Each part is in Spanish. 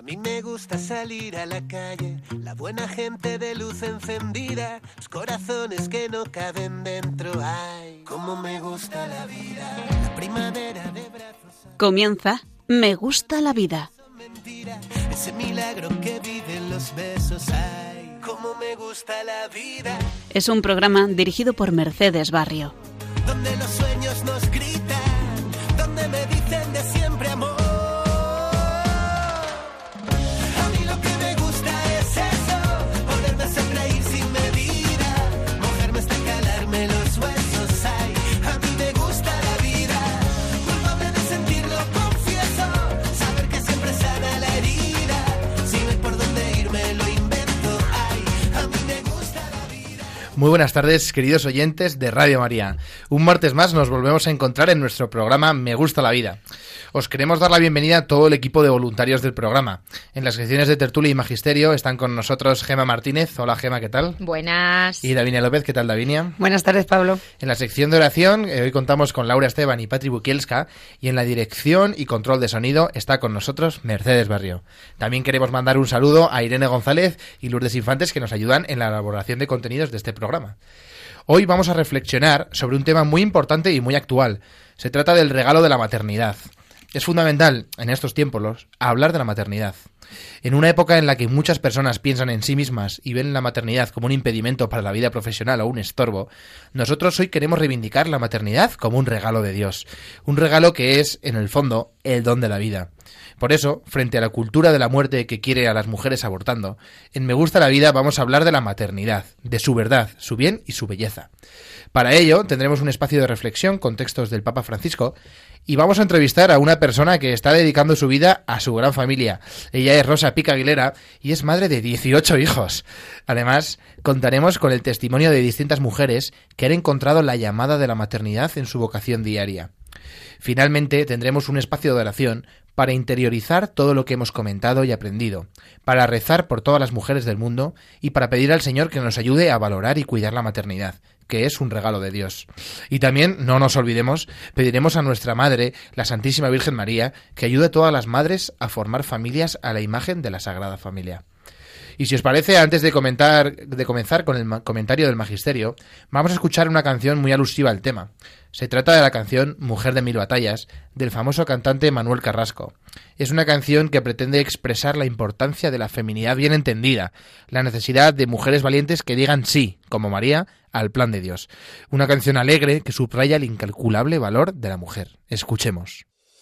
mí me gusta salir a la calle, la buena gente de luz encendida, los corazones que no caben dentro. Ay, cómo me gusta la vida, la primavera de brazos. Comienza Me gusta la vida. Mentira, ese milagro que viven los besos. Ay, cómo me gusta la vida. Es un programa dirigido por Mercedes Barrio. Donde los sueños nos gritan, donde me dicen de siempre amor. A mí lo que me gusta es eso, poderme hacer reír sin medida, mojarme hasta calarme los huesos. Ay, a mí me gusta la vida, culpable de sentirlo, confieso, saber que siempre sana la herida, si no hay por dónde irme lo invento. Ay, a mí me gusta la vida. Muy buenas tardes, queridos oyentes de Radio María. Un martes más nos volvemos a encontrar en nuestro programa Me gusta la vida. Os queremos dar la bienvenida a todo el equipo de voluntarios del programa. En las secciones de tertulia y magisterio están con nosotros Gema Martínez. Hola Gema, ¿qué tal? Buenas. Y Davinia López, ¿qué tal Davinia? Buenas tardes, Pablo. En la sección de oración hoy contamos con Laura Esteban y Patri Bukielska, y en la dirección y control de sonido está con nosotros Mercedes Barrio. También queremos mandar un saludo a Irene González y Lourdes Infantes, que nos ayudan en la elaboración de contenidos de este programa. Hoy vamos a reflexionar sobre un tema muy importante y muy actual. Se trata del regalo de la maternidad. Es fundamental, en estos tiempos, hablar de la maternidad. En una época en la que muchas personas piensan en sí mismas y ven la maternidad como un impedimento para la vida profesional o un estorbo, nosotros hoy queremos reivindicar la maternidad como un regalo de Dios. Un regalo que es, en el fondo, el don de la vida. Por eso, frente a la cultura de la muerte que quiere a las mujeres abortando, en Me gusta la vida vamos a hablar de la maternidad, de su verdad, su bien y su belleza. Para ello, tendremos un espacio de reflexión con textos del Papa Francisco y vamos a entrevistar a una persona que está dedicando su vida a su gran familia. Ella es Rosa Pica Aguilera y es madre de 18 hijos. Además, contaremos con el testimonio de distintas mujeres que han encontrado la llamada de la maternidad en su vocación diaria. Finalmente, tendremos un espacio de oración para interiorizar todo lo que hemos comentado y aprendido, para rezar por todas las mujeres del mundo y para pedir al Señor que nos ayude a valorar y cuidar la maternidad, que es un regalo de Dios. Y también, no nos olvidemos, pediremos a nuestra Madre, la Santísima Virgen María, que ayude a todas las madres a formar familias a la imagen de la Sagrada Familia. Y si os parece, antes de comenzar con el comentario del Magisterio, vamos a escuchar una canción muy alusiva al tema. Se trata de la canción Mujer de mil batallas, del famoso cantante Manuel Carrasco. Es una canción que pretende expresar la importancia de la feminidad bien entendida, la necesidad de mujeres valientes que digan sí, como María, al plan de Dios. Una canción alegre que subraya el incalculable valor de la mujer. Escuchemos.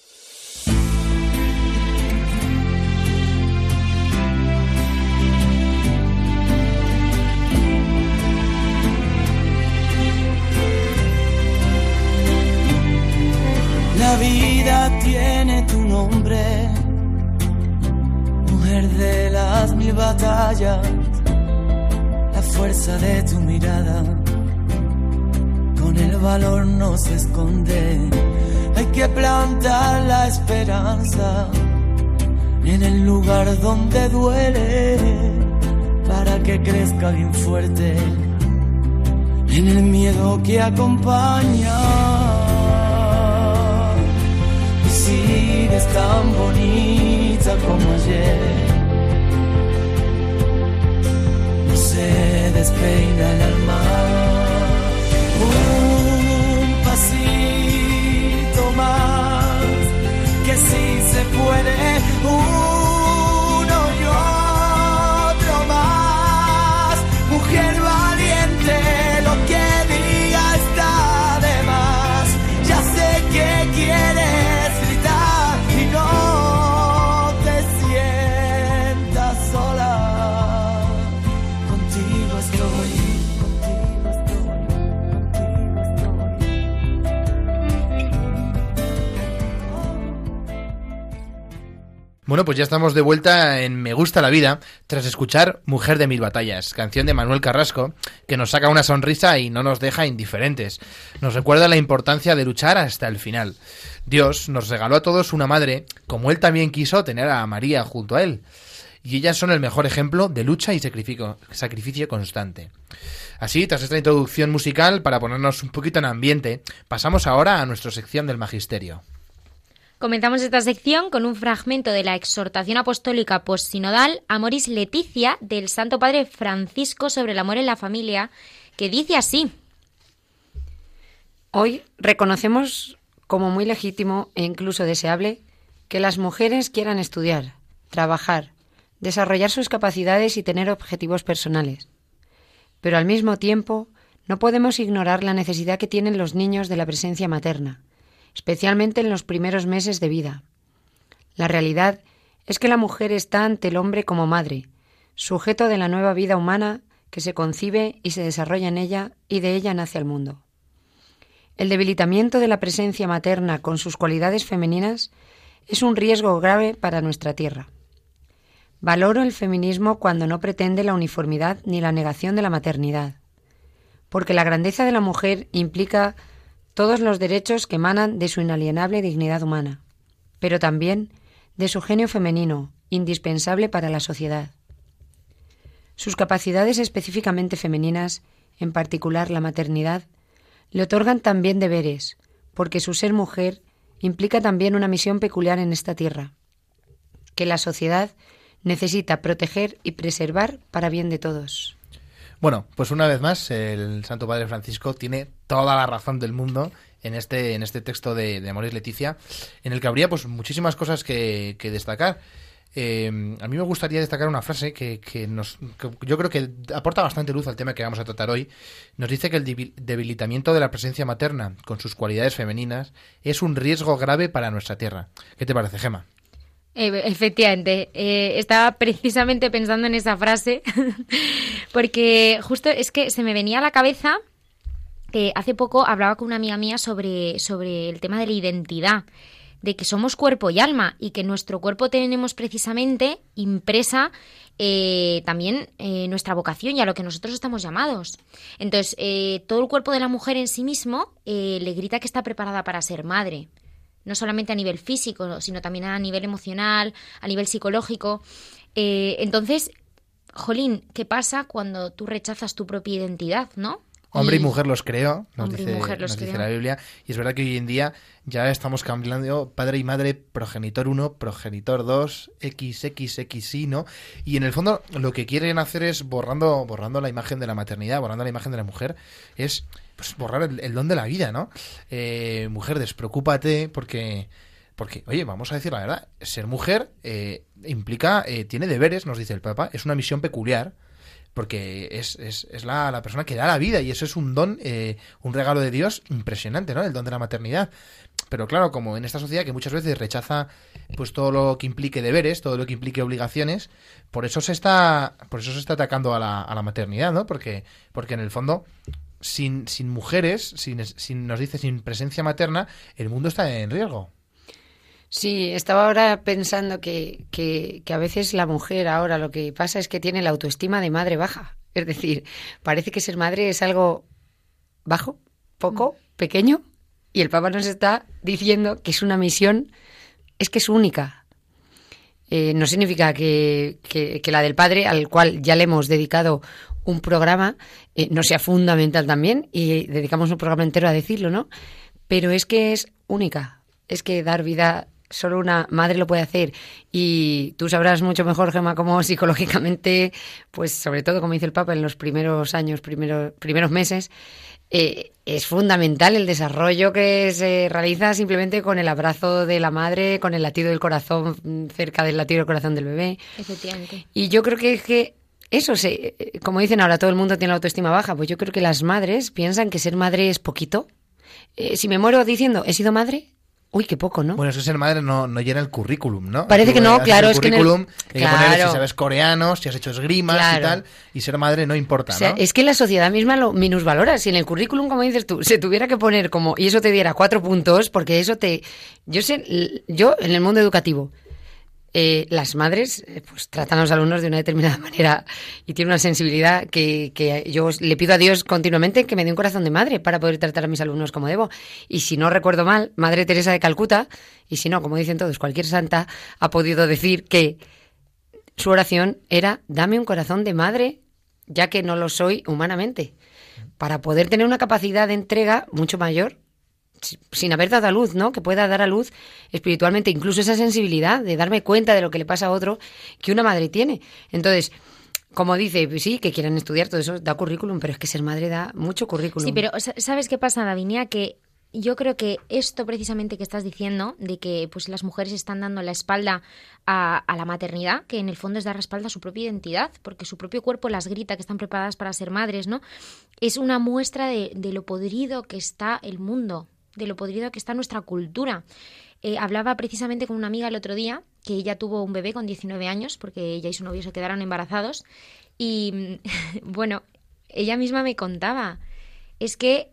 La vida tiene tu nombre, mujer de las mil batallas, la fuerza de tu mirada, con el valor no se esconde. Hay que plantar la esperanza en el lugar donde duele, para que crezca bien fuerte en el miedo que acompaña. Sigues tan bonita como ayer, no se despeina el alma. Un pasito más, que sí se puede. Uno y otro más. Mujer valiente, lo que diga está de más. Ya sé que quieres Bueno, pues ya estamos de vuelta en Me gusta la vida, tras escuchar Mujer de mil batallas, canción de Manuel Carrasco, que nos saca una sonrisa y no nos deja indiferentes. Nos recuerda la importancia de luchar hasta el final. Dios nos regaló a todos una madre, como Él también quiso tener a María junto a Él. Y ellas son el mejor ejemplo de lucha y sacrificio constante. Así, tras esta introducción musical, para ponernos un poquito en ambiente, pasamos ahora a nuestra sección del Magisterio. Comenzamos esta sección con un fragmento de la exhortación apostólica postsinodal Amoris Laetitia del Santo Padre Francisco sobre el amor en la familia, que dice así. Hoy reconocemos como muy legítimo e incluso deseable que las mujeres quieran estudiar, trabajar, desarrollar sus capacidades y tener objetivos personales. Pero al mismo tiempo no podemos ignorar la necesidad que tienen los niños de la presencia materna, especialmente en los primeros meses de vida. La realidad es que la mujer está ante el hombre como madre, sujeto de la nueva vida humana que se concibe y se desarrolla en ella y de ella nace al mundo. El debilitamiento de la presencia materna con sus cualidades femeninas es un riesgo grave para nuestra tierra. Valoro el feminismo cuando no pretende la uniformidad ni la negación de la maternidad, porque la grandeza de la mujer implica todos los derechos que emanan de su inalienable dignidad humana, pero también de su genio femenino, indispensable para la sociedad. Sus capacidades específicamente femeninas, en particular la maternidad, le otorgan también deberes, porque su ser mujer implica también una misión peculiar en esta tierra, que la sociedad necesita proteger y preservar para bien de todos. Bueno, pues una vez más, el Santo Padre Francisco tiene toda la razón del mundo en este texto de Amoris Laetitia, en el que habría pues muchísimas cosas que destacar. A mí me gustaría destacar una frase que yo creo que aporta bastante luz al tema que vamos a tratar hoy. Nos dice que el debilitamiento de la presencia materna con sus cualidades femeninas es un riesgo grave para nuestra tierra. ¿Qué te parece, Gemma? Efectivamente, estaba precisamente pensando en esa frase porque justo es que se me venía a la cabeza que hace poco hablaba con una amiga mía sobre el tema de la identidad, de que somos cuerpo y alma y que nuestro cuerpo tenemos precisamente impresa también nuestra vocación y a lo que nosotros estamos llamados. Entonces, todo el cuerpo de la mujer en sí mismo le grita que está preparada para ser madre. No solamente a nivel físico, sino también a nivel emocional, a nivel psicológico. Entonces, jolín, ¿qué pasa cuando tú rechazas tu propia identidad, no? Hombre y mujer los creó, nos dice la Biblia. Y es verdad que hoy en día ya estamos cambiando padre y madre, progenitor 1, progenitor 2, XXXY, ¿no? Y en el fondo lo que quieren hacer es borrando la imagen de la maternidad, borrando la imagen de la mujer, es pues borrar el don de la vida, ¿no? Mujer, despreocúpate porque, oye, vamos a decir la verdad, ser mujer implica, tiene deberes, nos dice el Papa, es una misión peculiar, porque es la persona que da la vida y eso es un don, un regalo de Dios impresionante, ¿no? El don de la maternidad. Pero claro, como en esta sociedad que muchas veces rechaza pues todo lo que implique deberes, todo lo que implique obligaciones, por eso se está atacando a la maternidad, ¿no? Porque en el fondo sin mujeres, nos dice sin presencia materna, el mundo está en riesgo. Sí, estaba ahora pensando que a veces la mujer ahora lo que pasa es que tiene la autoestima de madre baja. Es decir, parece que ser madre es algo bajo, poco, pequeño, y el Papa nos está diciendo que es una misión, es que es única. No significa que la del padre, al cual ya le hemos dedicado un programa, no sea fundamental también, y dedicamos un programa entero a decirlo, ¿no? Pero es que es única, es que dar vida solo una madre lo puede hacer, y tú sabrás mucho mejor, Gemma, cómo psicológicamente, pues sobre todo, como dice el Papa, en los primeros años, primeros meses, es fundamental el desarrollo que se realiza simplemente con el abrazo de la madre, con el latido del corazón cerca del latido del corazón del bebé. Efectivamente. Y yo creo que eso, como dicen ahora, todo el mundo tiene la autoestima baja, pues yo creo que las madres piensan que ser madre es poquito. Si me muero diciendo, he sido madre, uy, qué poco, ¿no? Bueno, eso ser madre no llena el currículum, ¿no? Parece que no, claro, es que hay que poner si sabes coreano, si has hecho esgrimas y tal, y ser madre no importa, ¿no? O sea, es que la sociedad misma lo minusvalora. Si en el currículum, como dices tú, se tuviera que poner como, y eso te diera 4 puntos, porque eso yo en el mundo educativo, las madres pues tratan a los alumnos de una determinada manera y tienen una sensibilidad que yo le pido a Dios continuamente que me dé un corazón de madre para poder tratar a mis alumnos como debo. Y si no recuerdo mal, Madre Teresa de Calcuta, y si no, como dicen todos, cualquier santa, ha podido decir que su oración era: dame un corazón de madre, ya que no lo soy humanamente, para poder tener una capacidad de entrega mucho mayor sin haber dado a luz, ¿no? Que pueda dar a luz espiritualmente, incluso esa sensibilidad de darme cuenta de lo que le pasa a otro que una madre tiene. Entonces, como dice, pues sí, que quieran estudiar, todo eso da currículum, pero es que ser madre da mucho currículum. Sí, pero ¿sabes qué pasa, Davinia? Que yo creo que esto precisamente que estás diciendo, de que pues las mujeres están dando la espalda a la maternidad, que en el fondo es dar la espalda a su propia identidad, porque su propio cuerpo las grita que están preparadas para ser madres, ¿no? Es una muestra de lo podrido que está el mundo, de lo podrido que está nuestra cultura. Hablaba precisamente con una amiga el otro día, que ella tuvo un bebé con 19 años, porque ella y su novio se quedaron embarazados, y bueno, ella misma me contaba, es que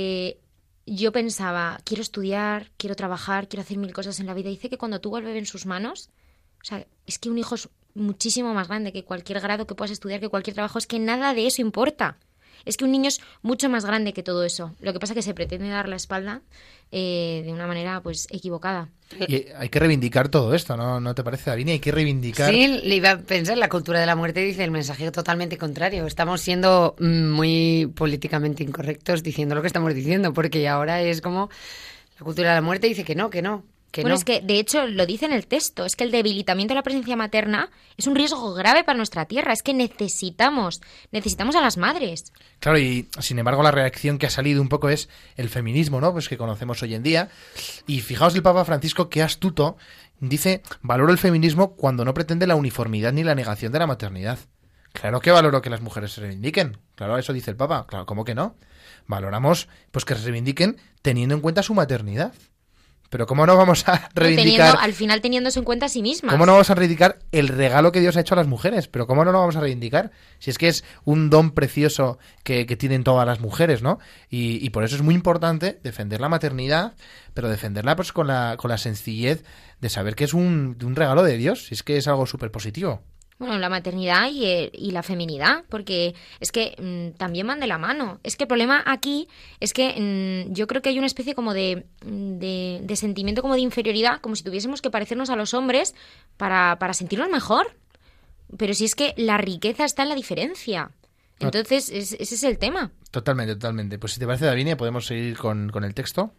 yo pensaba, quiero estudiar, quiero trabajar, quiero hacer 1000 cosas en la vida. Dice que cuando tuvo el bebé en sus manos, o sea, es que un hijo es muchísimo más grande que cualquier grado que puedas estudiar, que cualquier trabajo, es que nada de eso importa. Es que un niño es mucho más grande que todo eso. Lo que pasa es que se pretende dar la espalda de una manera pues equivocada. Y hay que reivindicar todo esto, ¿no te parece, Davinia? Hay que reivindicar... Sí, le iba a pensar, la cultura de la muerte dice el mensaje totalmente contrario. Estamos siendo muy políticamente incorrectos diciendo lo que estamos diciendo, porque ahora es como la cultura de la muerte dice que no. Bueno, es que de hecho lo dice en el texto, es que el debilitamiento de la presencia materna es un riesgo grave para nuestra tierra, es que necesitamos a las madres. Claro, y sin embargo la reacción que ha salido un poco es el feminismo, ¿no? Pues que conocemos hoy en día. Y fijaos el Papa Francisco, qué astuto, dice, valoro el feminismo cuando no pretende la uniformidad ni la negación de la maternidad. Claro que valoro que las mujeres se reivindiquen, claro, eso dice el Papa, claro, ¿cómo que no? Valoramos pues que se reivindiquen teniendo en cuenta su maternidad. Pero ¿cómo no vamos a reivindicar... al final teniéndose en cuenta a sí mismas. ¿Cómo no vamos a reivindicar el regalo que Dios ha hecho a las mujeres? Pero ¿cómo no lo vamos a reivindicar? Si es que es un don precioso que tienen todas las mujeres, ¿no? Y por eso es muy importante defender la maternidad, pero defenderla pues con la sencillez de saber que es un regalo de Dios. Si es que es algo súper positivo. Bueno, la maternidad y la feminidad, porque es que también van de la mano. Es que el problema aquí es que yo creo que hay una especie como de sentimiento como de inferioridad, como si tuviésemos que parecernos a los hombres para sentirnos mejor. Pero si es que la riqueza está en la diferencia. Entonces, ese es el tema. Totalmente. Pues si te parece, Davinia, podemos seguir con el texto.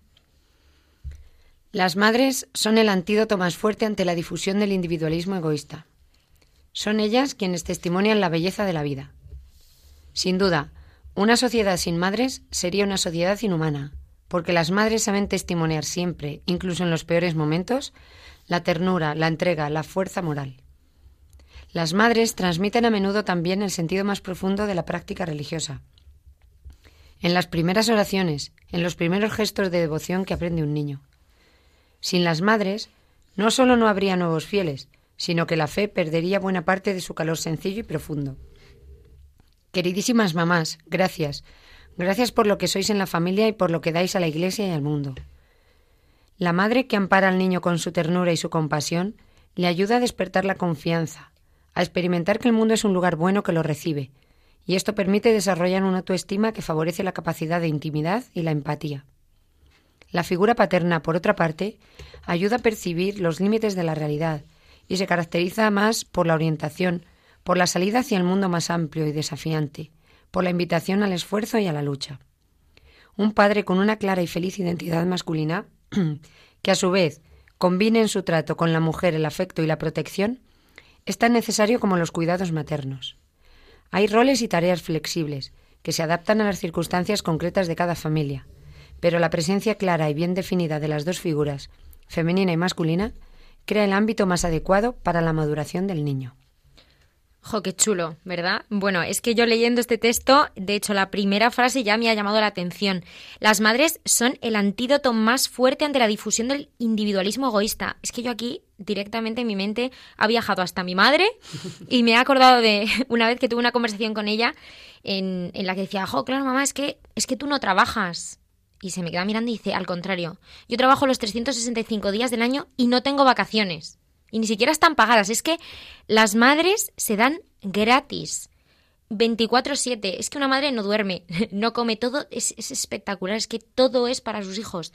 Las madres son el antídoto más fuerte ante la difusión del individualismo egoísta. Son ellas quienes testimonian la belleza de la vida. Sin duda, una sociedad sin madres sería una sociedad inhumana, porque las madres saben testimoniar siempre, incluso en los peores momentos, la ternura, la entrega, la fuerza moral. Las madres transmiten a menudo también el sentido más profundo de la práctica religiosa. En las primeras oraciones, en los primeros gestos de devoción que aprende un niño. Sin las madres, no solo no habría nuevos fieles, sino que la fe perdería buena parte de su calor sencillo y profundo. Queridísimas mamás, gracias. Gracias por lo que sois en la familia y por lo que dais a la Iglesia y al mundo. La madre que ampara al niño con su ternura y su compasión le ayuda a despertar la confianza, a experimentar que el mundo es un lugar bueno que lo recibe, y esto permite desarrollar una autoestima que favorece la capacidad de intimidad y la empatía. La figura paterna, por otra parte, ayuda a percibir los límites de la realidad, y se caracteriza más por la orientación, por la salida hacia el mundo más amplio y desafiante, por la invitación al esfuerzo y a la lucha. Un padre con una clara y feliz identidad masculina, que a su vez combine en su trato con la mujer el afecto y la protección, es tan necesario como los cuidados maternos. Hay roles y tareas flexibles, que se adaptan a las circunstancias concretas de cada familia, pero la presencia clara y bien definida de las dos figuras, femenina y masculina, crea el ámbito más adecuado para la maduración del niño. ¡Jo, qué chulo!, ¿verdad? Bueno, es que yo leyendo este texto, de hecho, la primera frase ya me ha llamado la atención. Las madres son el antídoto más fuerte ante la difusión del individualismo egoísta. Es que yo aquí, directamente en mi mente, ha viajado hasta mi madre y me he acordado de una vez que tuve una conversación con ella en la que decía, ¡jo, claro, mamá, es que tú no trabajas! Y se me queda mirando y dice, al contrario, yo trabajo los 365 días del año y no tengo vacaciones. Y ni siquiera están pagadas. Es que las madres se dan gratis. 24/7. Es que una madre no duerme, no come, todo es espectacular. Es que todo es para sus hijos.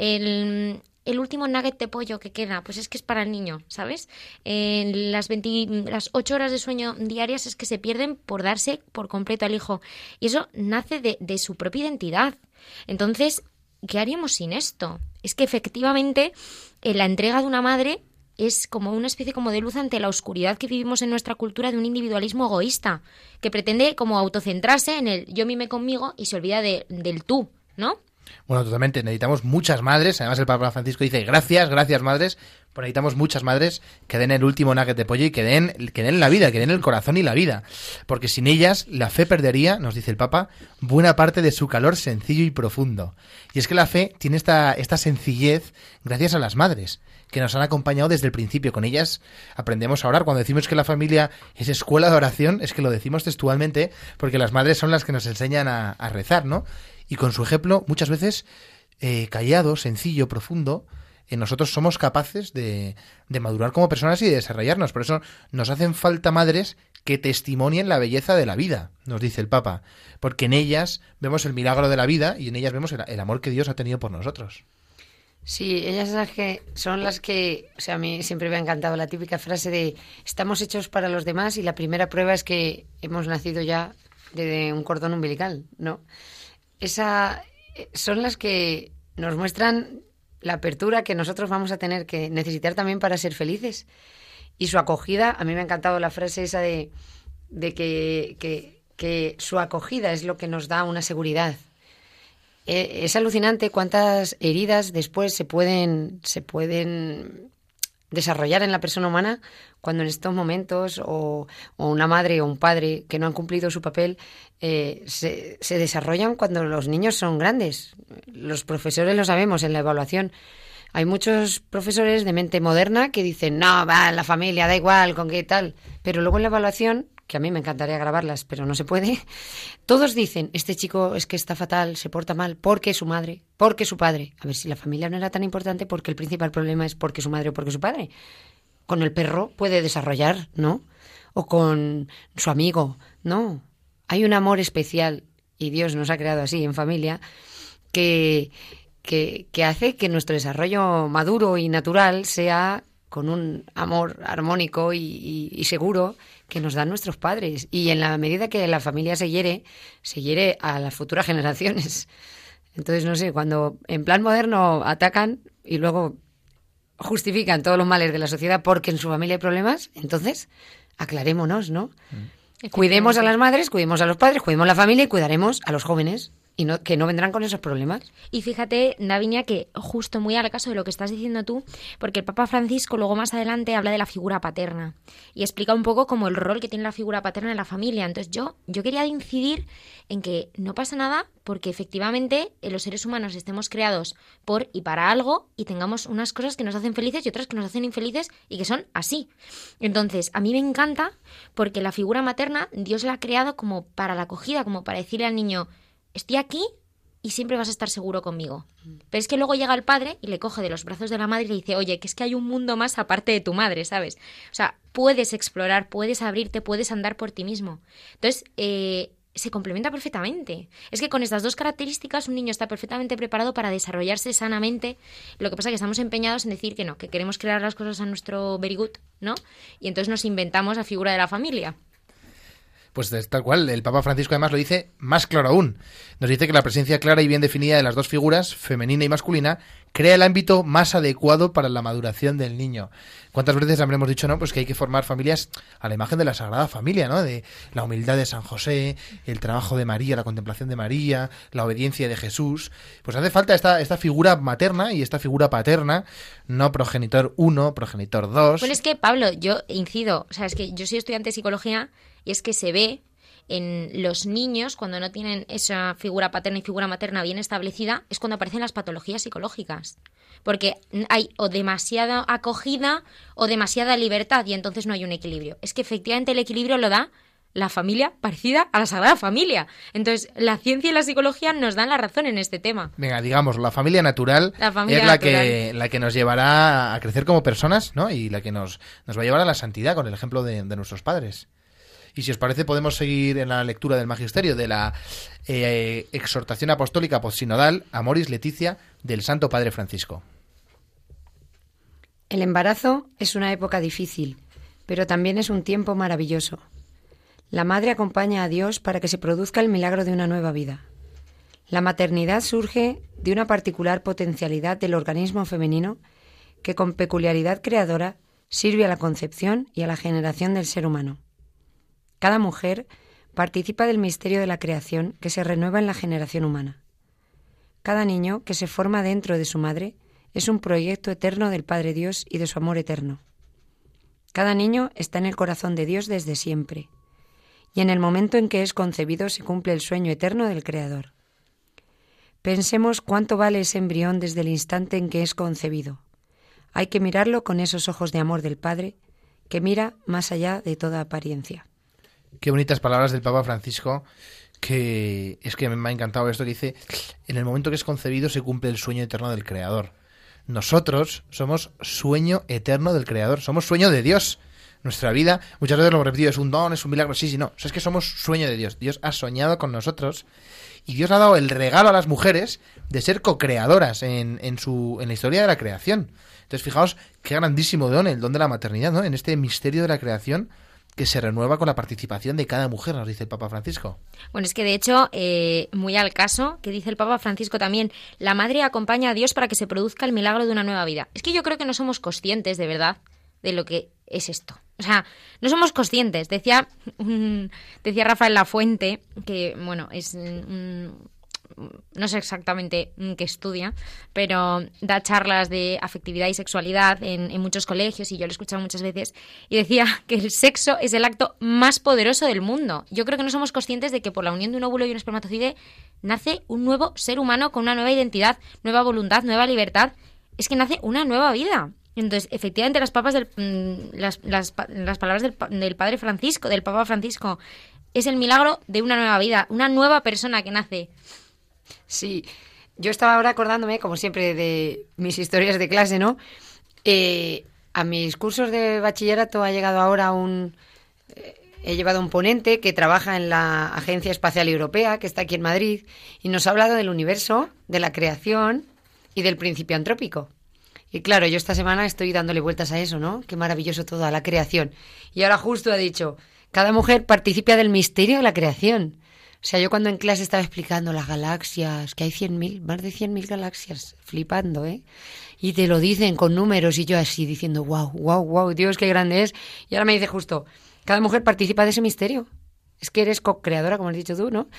El último nugget de pollo que queda, pues es que es para el niño, ¿sabes? Las 8 horas de sueño diarias es que se pierden por darse por completo al hijo. Y eso nace de su propia identidad. Entonces, ¿qué haríamos sin esto? Es que efectivamente la entrega de una madre es como una especie como de luz ante la oscuridad que vivimos en nuestra cultura de un individualismo egoísta, que pretende como autocentrarse en el yo mime conmigo y se olvida del tú, ¿no? Bueno, totalmente. Necesitamos muchas madres. Además, el Papa Francisco dice gracias madres. Pues necesitamos muchas madres que den el último nugget de pollo y que den la vida, que den el corazón y la vida. Porque sin ellas, la fe perdería, nos dice el Papa, buena parte de su calor sencillo y profundo. Y es que la fe tiene esta sencillez gracias a las madres, que nos han acompañado desde el principio. Con ellas aprendemos a orar. Cuando decimos que la familia es escuela de oración, es que lo decimos textualmente, porque las madres son las que nos enseñan a rezar, ¿no? Y con su ejemplo, muchas veces callado, sencillo, profundo, nosotros somos capaces de madurar como personas y de desarrollarnos. Por eso nos hacen falta madres que testimonien la belleza de la vida, nos dice el Papa, porque en ellas vemos el milagro de la vida y en ellas vemos el amor que Dios ha tenido por nosotros. Sí, ellas son las que, o sea, a mí siempre me ha encantado la típica frase de estamos hechos para los demás y la primera prueba es que hemos nacido ya de un cordón umbilical, ¿no? Son las que nos muestran la apertura que nosotros vamos a tener que necesitar también para ser felices. Y su acogida, a mí me ha encantado la frase esa de que su acogida es lo que nos da una seguridad. Es alucinante cuántas heridas después se pueden desarrollar en la persona humana cuando en estos momentos o una madre o un padre que no han cumplido su papel se desarrollan cuando los niños son grandes. Los profesores lo sabemos en la evaluación. Hay muchos profesores de mente moderna que dicen, no, va, la familia, da igual, con qué tal. Pero luego en la evaluación, que a mí me encantaría grabarlas, pero no se puede, todos dicen, este chico es que está fatal, se porta mal, porque su madre, porque su padre. A ver, si la familia no era tan importante, porque el principal problema es porque su madre o porque su padre. Con el perro puede desarrollar, ¿no? O con su amigo, ¿no? Hay un amor especial, y Dios nos ha creado así, en familia, que hace que nuestro desarrollo maduro y natural sea con un amor armónico y seguro que nos dan nuestros padres. Y en la medida que la familia se hiere a las futuras generaciones. Entonces, no sé, cuando en plan moderno atacan y luego justifican todos los males de la sociedad porque en su familia hay problemas, entonces aclarémonos, ¿no? Cuidemos a las madres, cuidemos a los padres, cuidemos a la familia y cuidaremos a los jóvenes. Y que no vendrán con esos problemas. Y fíjate, Davinia, que justo muy al caso de lo que estás diciendo tú, porque el Papa Francisco luego más adelante habla de la figura paterna y explica un poco como el rol que tiene la figura paterna en la familia. Entonces yo quería incidir en que no pasa nada porque efectivamente los seres humanos estemos creados por y para algo y tengamos unas cosas que nos hacen felices y otras que nos hacen infelices y que son así. Entonces, a mí me encanta porque la figura materna Dios la ha creado como para la acogida, como para decirle al niño, estoy aquí y siempre vas a estar seguro conmigo. Pero es que luego llega el padre y le coge de los brazos de la madre y le dice, oye, que es que hay un mundo más aparte de tu madre, ¿sabes? O sea, puedes explorar, puedes abrirte, puedes andar por ti mismo. Entonces, se complementa perfectamente. Es que con estas dos características un niño está perfectamente preparado para desarrollarse sanamente. Lo que pasa es que estamos empeñados en decir que no, que queremos crear las cosas a nuestro very good, ¿no? Y entonces nos inventamos la figura de la familia. Pues tal cual, el Papa Francisco además lo dice más claro aún. Nos dice que la presencia clara y bien definida de las dos figuras, femenina y masculina, crea el ámbito más adecuado para la maduración del niño. ¿Cuántas veces habremos dicho, no? Pues que hay que formar familias a la imagen de la Sagrada Familia, ¿no? De la humildad de San José, el trabajo de María, la contemplación de María, la obediencia de Jesús. Pues hace falta esta figura materna y esta figura paterna, no progenitor 1, progenitor 2. Bueno, es que, Pablo, yo incido, o sea, es que yo soy estudiante de psicología y es que se ve en los niños, cuando no tienen esa figura paterna y figura materna bien establecida, es cuando aparecen las patologías psicológicas. Porque hay o demasiada acogida o demasiada libertad y entonces no hay un equilibrio. Es que efectivamente el equilibrio lo da la familia parecida a la Sagrada Familia. Entonces, la ciencia y la psicología nos dan la razón en este tema. Venga, digamos, la familia natural es la que nos llevará a crecer como personas, ¿no? Y la que nos va a llevar a la santidad con el ejemplo de nuestros padres. Y si os parece, podemos seguir en la lectura del Magisterio de la exhortación apostólica postsinodal Amoris Laetitia del Santo Padre Francisco. El embarazo es una época difícil, pero también es un tiempo maravilloso. La madre acompaña a Dios para que se produzca el milagro de una nueva vida. La maternidad surge de una particular potencialidad del organismo femenino que con peculiaridad creadora sirve a la concepción y a la generación del ser humano. Cada mujer participa del misterio de la creación que se renueva en la generación humana. Cada niño que se forma dentro de su madre es un proyecto eterno del Padre Dios y de su amor eterno. Cada niño está en el corazón de Dios desde siempre, y en el momento en que es concebido se cumple el sueño eterno del Creador. Pensemos cuánto vale ese embrión desde el instante en que es concebido. Hay que mirarlo con esos ojos de amor del Padre, que mira más allá de toda apariencia. Qué bonitas palabras del Papa Francisco, que es que me ha encantado esto que dice, en el momento que es concebido se cumple el sueño eterno del Creador. Nosotros somos sueño eterno del Creador, somos sueño de Dios. Nuestra vida, muchas veces lo hemos repetido, es un don, es un milagro, sí, no. O sea, es que somos sueño de Dios. Dios ha soñado con nosotros y Dios ha dado el regalo a las mujeres de ser co-creadoras en la historia de la creación. Entonces, fijaos qué grandísimo don, el don de la maternidad, ¿no? En este misterio de la creación que se renueva con la participación de cada mujer, nos dice el Papa Francisco. Bueno, es que de hecho, muy al caso, que dice el Papa Francisco también, la madre acompaña a Dios para que se produzca el milagro de una nueva vida. Es que yo creo que no somos conscientes, de verdad, de lo que es esto. O sea, no somos conscientes. Decía Rafael Lafuente, que, bueno, es... no sé exactamente qué estudia, pero da charlas de afectividad y sexualidad en muchos colegios y yo lo he escuchado muchas veces y decía que el sexo es el acto más poderoso del mundo. Yo creo que no somos conscientes de que por la unión de un óvulo y un espermatozoide nace un nuevo ser humano con una nueva identidad, nueva voluntad, nueva libertad. Es que nace una nueva vida. Entonces, efectivamente, las palabras del Padre Francisco, del Papa Francisco, es el milagro de una nueva vida, una nueva persona que nace. Sí, yo estaba ahora acordándome, como siempre, de mis historias de clase, ¿no? A mis cursos de bachillerato ha llegado ahora he llevado un ponente que trabaja en la Agencia Espacial Europea, que está aquí en Madrid, y nos ha hablado del universo, de la creación y del principio antrópico. Y claro, yo esta semana estoy dándole vueltas a eso, ¿no? Qué maravilloso todo, a la creación. Y ahora justo ha dicho, cada mujer participa del misterio de la creación. O sea, yo cuando en clase estaba explicando las galaxias, que hay 100.000, más de 100.000 galaxias, flipando, ¿eh? Y te lo dicen con números y yo así diciendo, wow, Dios, qué grande es. Y ahora me dice justo, cada mujer participa de ese misterio. Es que eres co-creadora, como has dicho tú, ¿no?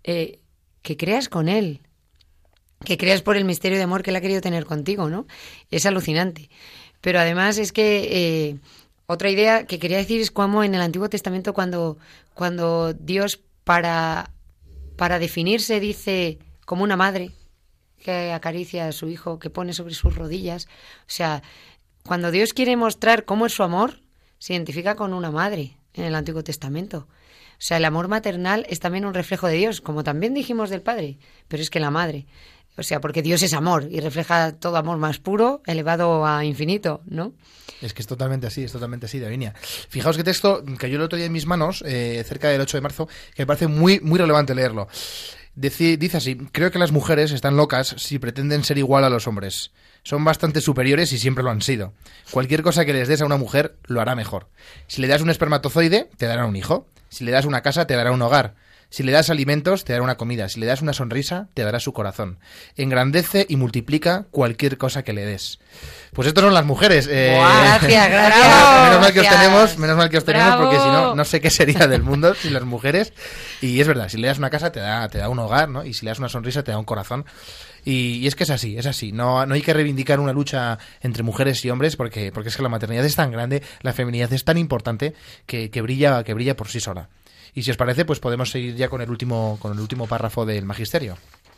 Que creas con él, que creas por el misterio de amor que él ha querido tener contigo, ¿no? Es alucinante. Pero además es que otra idea que quería decir es cómo en el Antiguo Testamento cuando Dios para definirse dice como una madre que acaricia a su hijo, que pone sobre sus rodillas. O sea, cuando Dios quiere mostrar cómo es su amor, se identifica con una madre en el Antiguo Testamento. O sea, el amor maternal es también un reflejo de Dios, como también dijimos del Padre, pero es que la madre. O sea, porque Dios es amor y refleja todo amor más puro, elevado a infinito, ¿no? Es que es totalmente así, Davinia. Fijaos qué texto cayó el otro día en mis manos, cerca del 8 de marzo, que me parece muy, muy relevante leerlo. Dice así, creo que las mujeres están locas si pretenden ser igual a los hombres. Son bastante superiores y siempre lo han sido. Cualquier cosa que les des a una mujer lo hará mejor. Si le das un espermatozoide, te dará un hijo. Si le das una casa, te dará un hogar. Si le das alimentos, te dará una comida. Si le das una sonrisa, te dará su corazón. Engrandece y multiplica cualquier cosa que le des. Pues estas son las mujeres. Gracias. Menos mal que os tenemos, Bravo. porque si no, no sé qué sería del mundo sin las mujeres. Y es verdad, si le das una casa, te da un hogar, ¿no? Y si le das una sonrisa, te da un corazón. Y es que es así. No hay que reivindicar una lucha entre mujeres y hombres, porque es que la maternidad es tan grande, la feminidad es tan importante que brilla por sí sola. Y si os parece, pues podemos seguir ya con el último párrafo del Magisterio.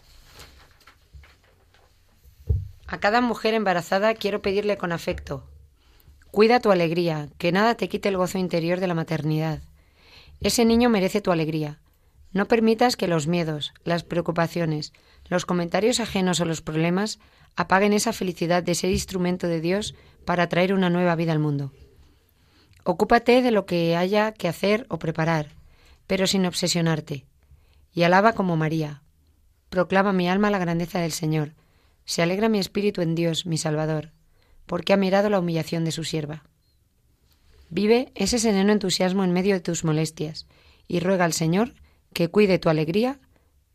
A cada mujer embarazada quiero pedirle con afecto: cuida tu alegría, que nada te quite el gozo interior de la maternidad. Ese niño merece tu alegría. No permitas que los miedos, las preocupaciones, los comentarios ajenos o los problemas apaguen esa felicidad de ser instrumento de Dios para traer una nueva vida al mundo. Ocúpate de lo que haya que hacer o preparar, pero sin obsesionarte. Y alaba como María. Proclama mi alma la grandeza del Señor. Se alegra mi espíritu en Dios, mi Salvador, porque ha mirado la humillación de su sierva. Vive ese sereno entusiasmo en medio de tus molestias y ruega al Señor que cuide tu alegría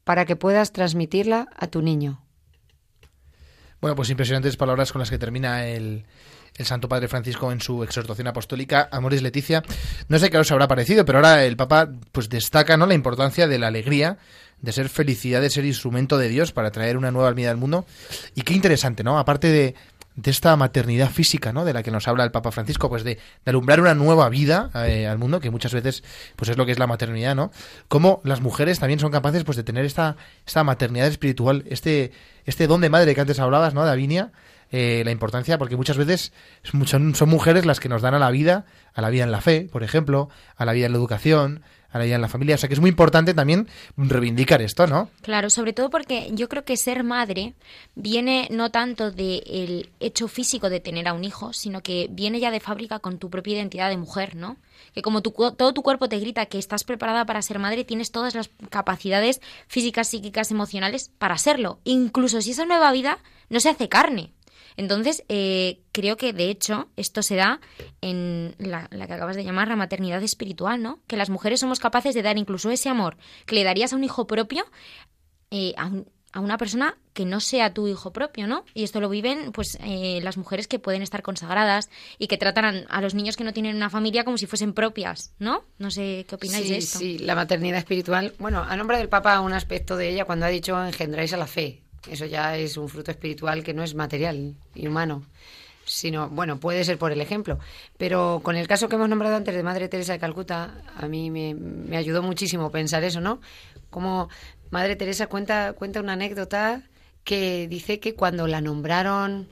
para que puedas transmitirla a tu niño. Bueno, pues impresionantes palabras con las que termina el Santo Padre Francisco en su exhortación apostólica Amoris Laetitia. No sé qué os habrá parecido, pero ahora el Papa pues destaca, ¿no?, la importancia de la alegría, de ser felicidad, de ser instrumento de Dios para traer una nueva vida al mundo. Y qué interesante, ¿no? Aparte de esta maternidad física, ¿no?, de la que nos habla el Papa Francisco, pues de alumbrar una nueva vida al mundo, que muchas veces pues es lo que es la maternidad, ¿no? Cómo las mujeres también son capaces pues de tener esta maternidad espiritual, este don de madre que antes hablabas, ¿no?, de Davinia, la importancia, porque muchas veces son mujeres las que nos dan a la vida en la fe, por ejemplo, a la vida en la educación, a la vida en la familia. O sea que es muy importante también reivindicar esto, ¿no? Claro, sobre todo porque yo creo que ser madre viene no tanto del hecho físico de tener a un hijo, sino que viene ya de fábrica con tu propia identidad de mujer, ¿no? Que como todo tu cuerpo te grita que estás preparada para ser madre, tienes todas las capacidades físicas, psíquicas, emocionales para serlo. Incluso si esa nueva vida no se hace carne. Entonces, creo que, de hecho, esto se da en la que acabas de llamar la maternidad espiritual, ¿no? Que las mujeres somos capaces de dar incluso ese amor que le darías a un hijo propio a una persona que no sea tu hijo propio, ¿no? Y esto lo viven, pues, las mujeres que pueden estar consagradas y que tratan a los niños que no tienen una familia como si fuesen propias, ¿no? No sé qué opináis de esto. Sí, la maternidad espiritual. Bueno, ha nombrado el Papa un aspecto de ella cuando ha dicho engendráis a la fe. Eso ya es un fruto espiritual que no es material y humano, sino, bueno, puede ser por el ejemplo. Pero con el caso que hemos nombrado antes de Madre Teresa de Calcuta, a mí me ayudó muchísimo pensar eso, ¿no? Como Madre Teresa cuenta una anécdota que dice que cuando la nombraron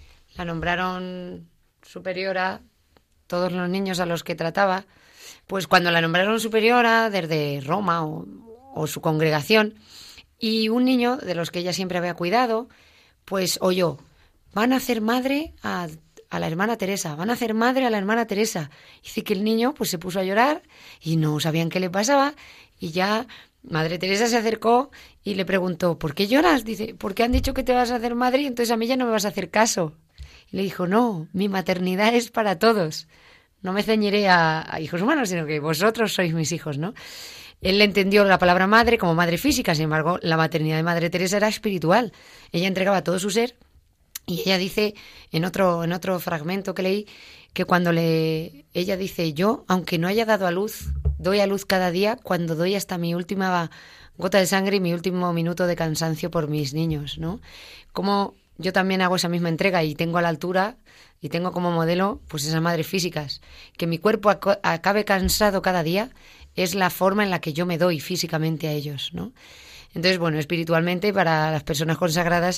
superiora, todos los niños a los que trataba, pues cuando la nombraron superiora desde Roma o su congregación, y un niño de los que ella siempre había cuidado, pues oyó, van a hacer madre a la hermana Teresa, van a hacer madre a la hermana Teresa. Dice que el niño pues se puso a llorar y no sabían qué le pasaba y ya Madre Teresa se acercó y le preguntó, ¿por qué lloras? Dice, porque han dicho que te vas a hacer madre y entonces a mí ya no me vas a hacer caso. Y le dijo, no, mi maternidad es para todos. No me ceñiré a hijos humanos, sino que vosotros sois mis hijos, ¿no? Él entendió la palabra madre como madre física, sin embargo, la maternidad de Madre Teresa era espiritual. Ella entregaba todo su ser y ella dice, en otro fragmento que leí, que ella dice, yo, aunque no haya dado a luz, doy a luz cada día cuando doy hasta mi última gota de sangre y mi último minuto de cansancio por mis niños, ¿no? Como yo también hago esa misma entrega y tengo a la altura y tengo como modelo pues esas madres físicas. Que mi cuerpo acabe cansado cada día es la forma en la que yo me doy físicamente a ellos, ¿no? Entonces, bueno, espiritualmente para las personas consagradas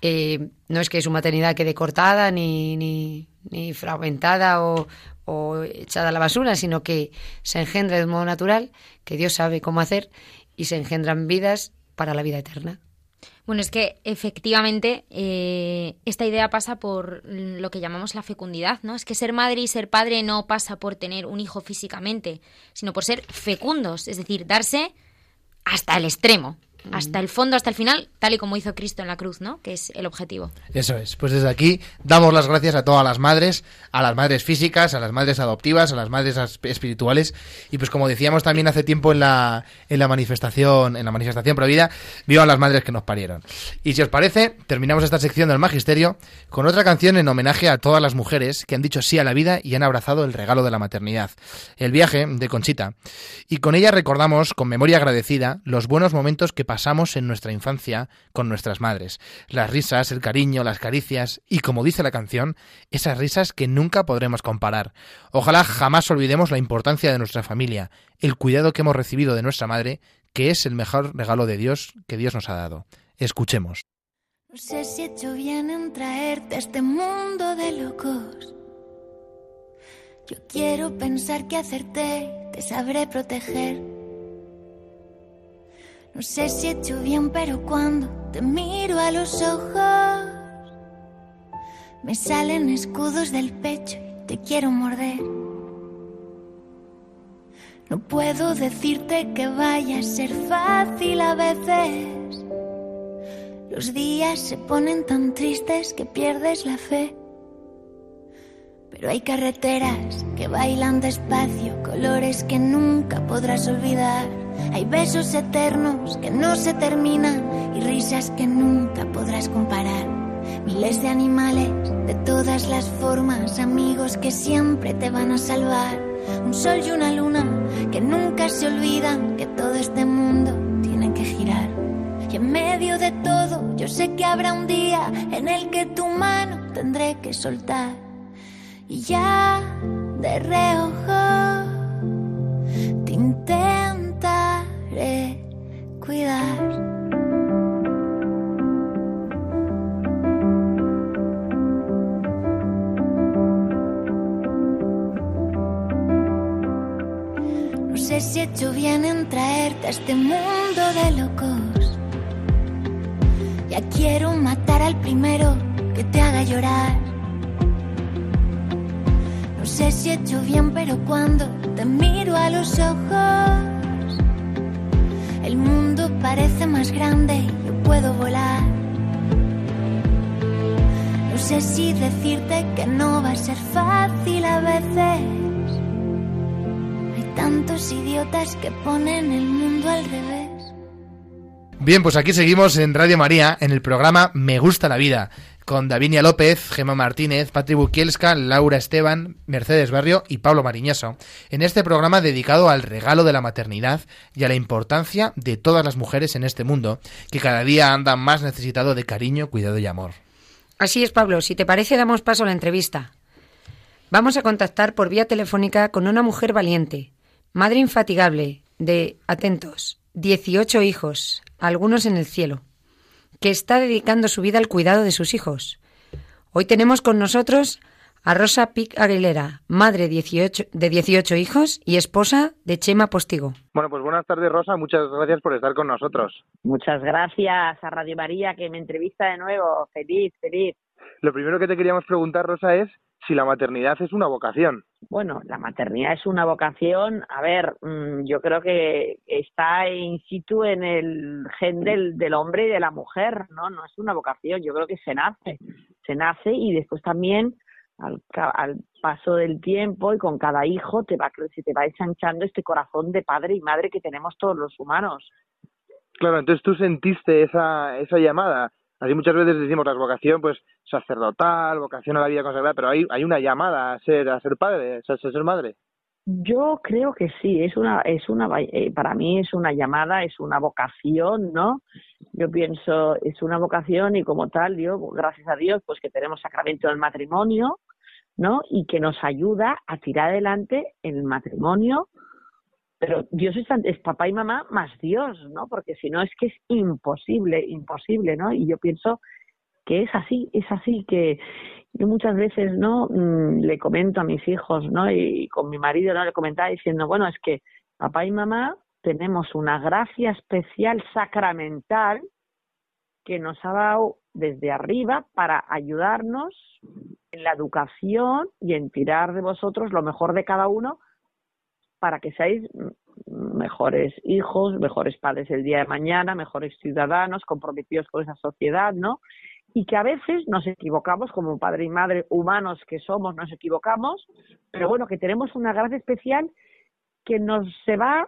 no es que su maternidad quede cortada ni fragmentada o echada a la basura, sino que se engendra de un modo natural, que Dios sabe cómo hacer y se engendran vidas para la vida eterna. Bueno, es que efectivamente esta idea pasa por lo que llamamos la fecundidad, ¿no? Es que ser madre y ser padre no pasa por tener un hijo físicamente, sino por ser fecundos, es decir, darse hasta el extremo, hasta el fondo, hasta el final, tal y como hizo Cristo en la cruz, ¿no? Que es el objetivo. Eso es. Pues desde aquí damos las gracias a todas las madres físicas, a las madres adoptivas, a las madres espirituales. Y pues como decíamos también hace tiempo en la manifestación Provida, vivan las madres que nos parieron. Y si os parece, terminamos esta sección del Magisterio con otra canción en homenaje a todas las mujeres que han dicho sí a la vida y han abrazado el regalo de la maternidad. El viaje de Conchita. Y con ella recordamos, con memoria agradecida, los buenos momentos que pasamos en nuestra infancia con nuestras madres. Las risas, el cariño, las caricias y, como dice la canción, esas risas que nunca podremos comparar. Ojalá jamás olvidemos la importancia de nuestra familia, el cuidado que hemos recibido de nuestra madre, que es el mejor regalo de Dios que Dios nos ha dado. Escuchemos. No sé si he hecho bien en traerte a este mundo de locos. Yo quiero pensar que hacerte te sabré proteger. No sé si he hecho bien, pero cuando te miro a los ojos me salen escudos del pecho y te quiero morder. No puedo decirte que vaya a ser fácil a veces. Los días se ponen tan tristes que pierdes la fe. Pero hay carreteras que bailan despacio, colores que nunca podrás olvidar. Hay besos eternos que no se terminan y risas que nunca podrás comparar. Miles de animales de todas las formas, amigos que siempre te van a salvar. Un sol y una luna que nunca se olvidan que todo este mundo tiene que girar. Y en medio de todo yo sé que habrá un día en el que tu mano tendré que soltar. Y ya de reojo te intentaré cuidar. No sé si he hecho bien en traerte a este mundo de locos. Ya quiero matar al primero que te haga llorar. No sé si he hecho bien, pero cuando te miro a los ojos, el mundo parece más grande y yo puedo volar. No sé si decirte que no va a ser fácil a veces. Hay tantos idiotas que ponen el mundo al revés. Bien, pues aquí seguimos en Radio María, en el programa Me Gusta la Vida, con Davinia López, Gemma Martínez, Patri Bukielska, Laura Esteban, Mercedes Barrio y Pablo Mariñoso, en este programa dedicado al regalo de la maternidad y a la importancia de todas las mujeres en este mundo, que cada día andan más necesitado de cariño, cuidado y amor. Así es, Pablo. Si te parece, damos paso a la entrevista. Vamos a contactar por vía telefónica con una mujer valiente, madre infatigable de, atentos, 18 hijos, algunos en el cielo, que está dedicando su vida al cuidado de sus hijos. Hoy tenemos con nosotros a Rosa Pic Aguilera, madre de 18 hijos y esposa de Chema Postigo. Bueno, pues buenas tardes, Rosa. Muchas gracias por estar con nosotros. Muchas gracias a Radio María, que me entrevista de nuevo. Feliz. Lo primero que te queríamos preguntar, Rosa, es si la maternidad es una vocación. Bueno, la maternidad es una vocación. A ver, yo creo que está in situ en el gen del hombre y de la mujer, ¿no? No es una vocación, yo creo que se nace y después también al paso del tiempo y con cada hijo se te va ensanchando este corazón de padre y madre que tenemos todos los humanos. Claro, entonces tú sentiste esa llamada. Así muchas veces decimos la vocación, pues sacerdotal, vocación a la vida consagrada, pero hay una llamada a ser padre, a ser madre. Yo creo que sí, para mí es una llamada, es una vocación, ¿no? Yo pienso, es una vocación y como tal, gracias a Dios, pues que tenemos sacramento del matrimonio, ¿no? Y que nos ayuda a tirar adelante el matrimonio. Pero Dios es papá y mamá más Dios, ¿no? Porque si no es que es imposible, ¿no? Y yo pienso que es así, que yo muchas veces, ¿no? Le comento a mis hijos, ¿no? Y con mi marido, ¿no? Le comentaba diciendo, bueno, es que papá y mamá tenemos una gracia especial sacramental que nos ha dado desde arriba para ayudarnos en la educación y en tirar de vosotros lo mejor de cada uno, para que seáis mejores hijos, mejores padres el día de mañana, mejores ciudadanos, comprometidos con esa sociedad, ¿no? Y que a veces nos equivocamos, como padre y madre humanos que somos, nos equivocamos, pero bueno, que tenemos una gracia especial que nos se va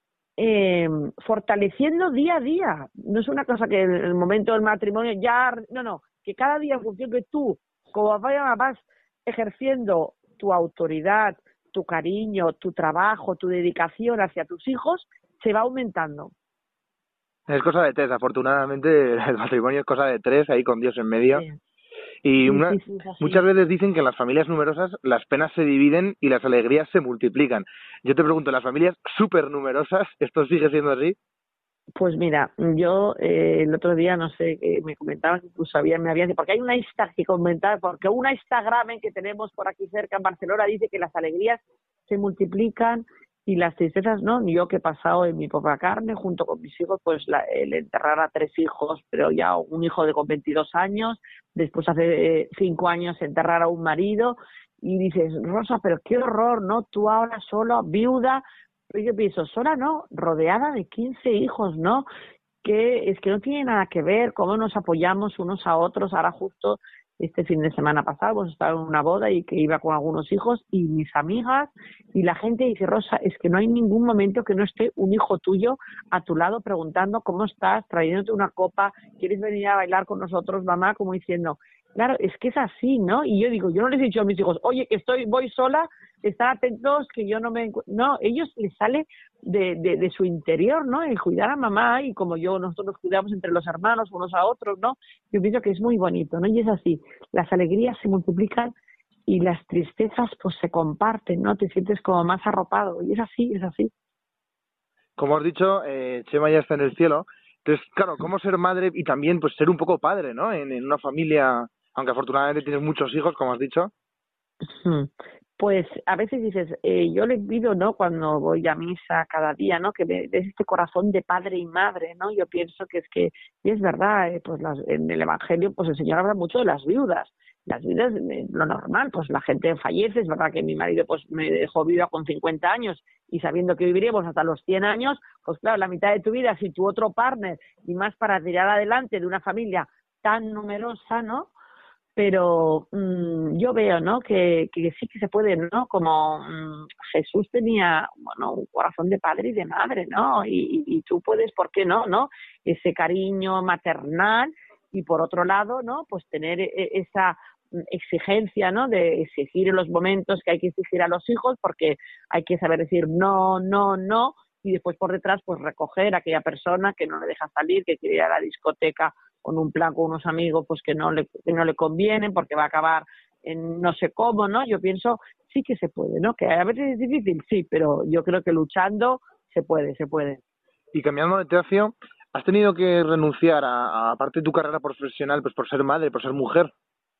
fortaleciendo día a día. No es una cosa que en el momento del matrimonio no, que cada día en función que tú, como papá y mamá, vas ejerciendo tu autoridad, tu cariño, tu trabajo, tu dedicación hacia tus hijos, se va aumentando. Es cosa de tres, afortunadamente el matrimonio es cosa de tres, ahí con Dios en medio. Sí. Y Sí, muchas veces dicen que en las familias numerosas las penas se dividen y las alegrías se multiplican. Yo te pregunto, ¿en las familias súper numerosas esto sigue siendo así? Pues mira, yo el otro día, no sé, me comentaban que incluso me habían dicho, porque hay una porque una Instagram que tenemos por aquí cerca en Barcelona dice que las alegrías se multiplican y las tristezas no. Yo que he pasado en mi propia carne junto con mis hijos, pues el enterrar a 3 hijos, pero ya un hijo con 22 años, después hace 5 años enterrar a un marido, y dices, Rosa, pero qué horror, ¿no? Tú ahora sola, viuda. Pero yo pienso, sola no, rodeada de 15 hijos, ¿no? Que es que no tiene nada que ver cómo nos apoyamos unos a otros. Ahora justo este fin de semana pasado, hemos estado en una boda y que iba con algunos hijos y mis amigas y la gente dice, Rosa, es que no hay ningún momento que no esté un hijo tuyo a tu lado preguntando cómo estás, trayéndote una copa, ¿quieres venir a bailar con nosotros, mamá? Como diciendo, claro, es que es así, ¿no? Y yo digo, yo no les he dicho a mis hijos, oye, que voy sola, están atentos, que yo no me... No, ellos les sale de su interior, ¿no? El cuidar a mamá y como nosotros nos cuidamos entre los hermanos unos a otros, ¿no? Yo pienso que es muy bonito, ¿no? Y es así, las alegrías se multiplican y las tristezas pues se comparten, ¿no? Te sientes como más arropado y es así, es así. Como has dicho, Chema ya está en el cielo. Entonces, claro, cómo ser madre y también pues ser un poco padre, ¿no? En una familia, aunque afortunadamente tienes muchos hijos, como has dicho. Pues a veces dices, yo le pido, ¿no? Cuando voy a misa cada día, ¿no? Que me des este corazón de padre y madre, ¿no? Yo pienso que y es verdad, pues en el Evangelio, pues el Señor habla mucho de las viudas. Las viudas, lo normal, pues la gente fallece, es verdad que mi marido pues me dejó viuda con 50 años y sabiendo que viviremos hasta los 100 años, pues claro, la mitad de tu vida, si tu otro partner y más para tirar adelante de una familia tan numerosa, ¿no? Pero yo veo, ¿no? Que sí que se puede, ¿no? Como Jesús tenía, bueno, un corazón de padre y de madre, ¿no? Y tú puedes, ¿por qué no? ¿No? Ese cariño maternal y por otro lado, ¿no? Pues tener esa exigencia, ¿no? De exigir en los momentos que hay que exigir a los hijos porque hay que saber decir no, no, no y después por detrás pues recoger a aquella persona que no le deja salir, que quiere ir a la discoteca con un plan con unos amigos pues que no le convienen porque va a acabar en no sé cómo, ¿no? Yo pienso sí que se puede, ¿no? Que a veces es difícil, sí, pero yo creo que luchando se puede. Y cambiando de tercio, ¿has tenido que renunciar a parte de tu carrera profesional pues por ser madre, por ser mujer?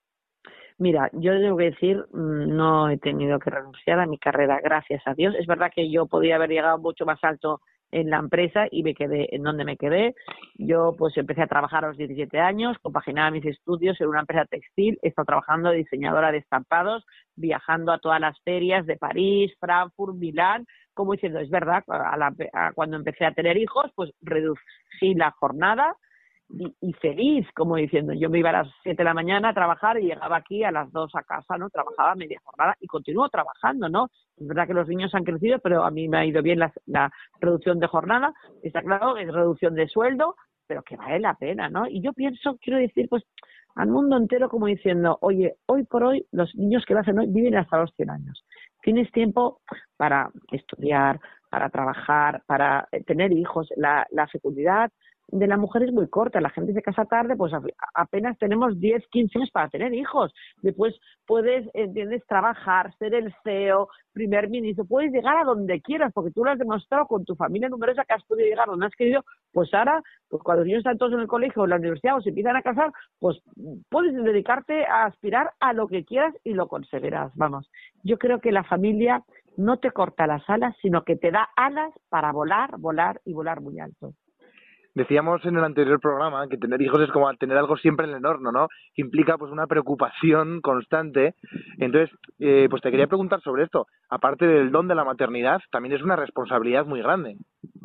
Mira, yo debo decir, no he tenido que renunciar a mi carrera, gracias a Dios. Es verdad que yo podía haber llegado mucho más alto en la empresa y me quedé en donde me quedé. Yo pues empecé a trabajar a los 17 años, compaginaba mis estudios en una empresa textil, he estado trabajando de diseñadora de estampados, viajando a todas las ferias de París, Frankfurt, Milán, como diciendo, es verdad, cuando empecé a tener hijos, pues reducí la jornada, y feliz, como diciendo, yo me iba a las 7 de la mañana a trabajar y llegaba aquí a las 2 a casa, ¿no? Trabajaba media jornada y continúo trabajando, ¿no? Es verdad que los niños han crecido, pero a mí me ha ido bien la reducción de jornada, está claro, es reducción de sueldo, pero que vale la pena, ¿no? Y yo quiero decir, pues, al mundo entero como diciendo, oye, hoy por hoy los niños que nacen hoy viven hasta los 100 años. Tienes tiempo para estudiar, para trabajar, para tener hijos, la fecundidad de la mujer es muy corta, la gente se casa tarde, pues apenas tenemos 10, 15 años para tener hijos. Después puedes, ¿entiendes?, trabajar, ser el CEO, primer ministro, puedes llegar a donde quieras, porque tú lo has demostrado con tu familia numerosa que has podido llegar donde has querido, pues ahora, pues cuando los niños están todos en el colegio o en la universidad o se empiezan a casar, pues puedes dedicarte a aspirar a lo que quieras y lo conseguirás, vamos. Yo creo que la familia no te corta las alas, sino que te da alas para volar, volar y volar muy alto. Decíamos en el anterior programa que tener hijos es como tener algo siempre en el horno, ¿no? Que implica pues una preocupación constante. Entonces, pues te quería preguntar sobre esto. Aparte del don de la maternidad, también es una responsabilidad muy grande.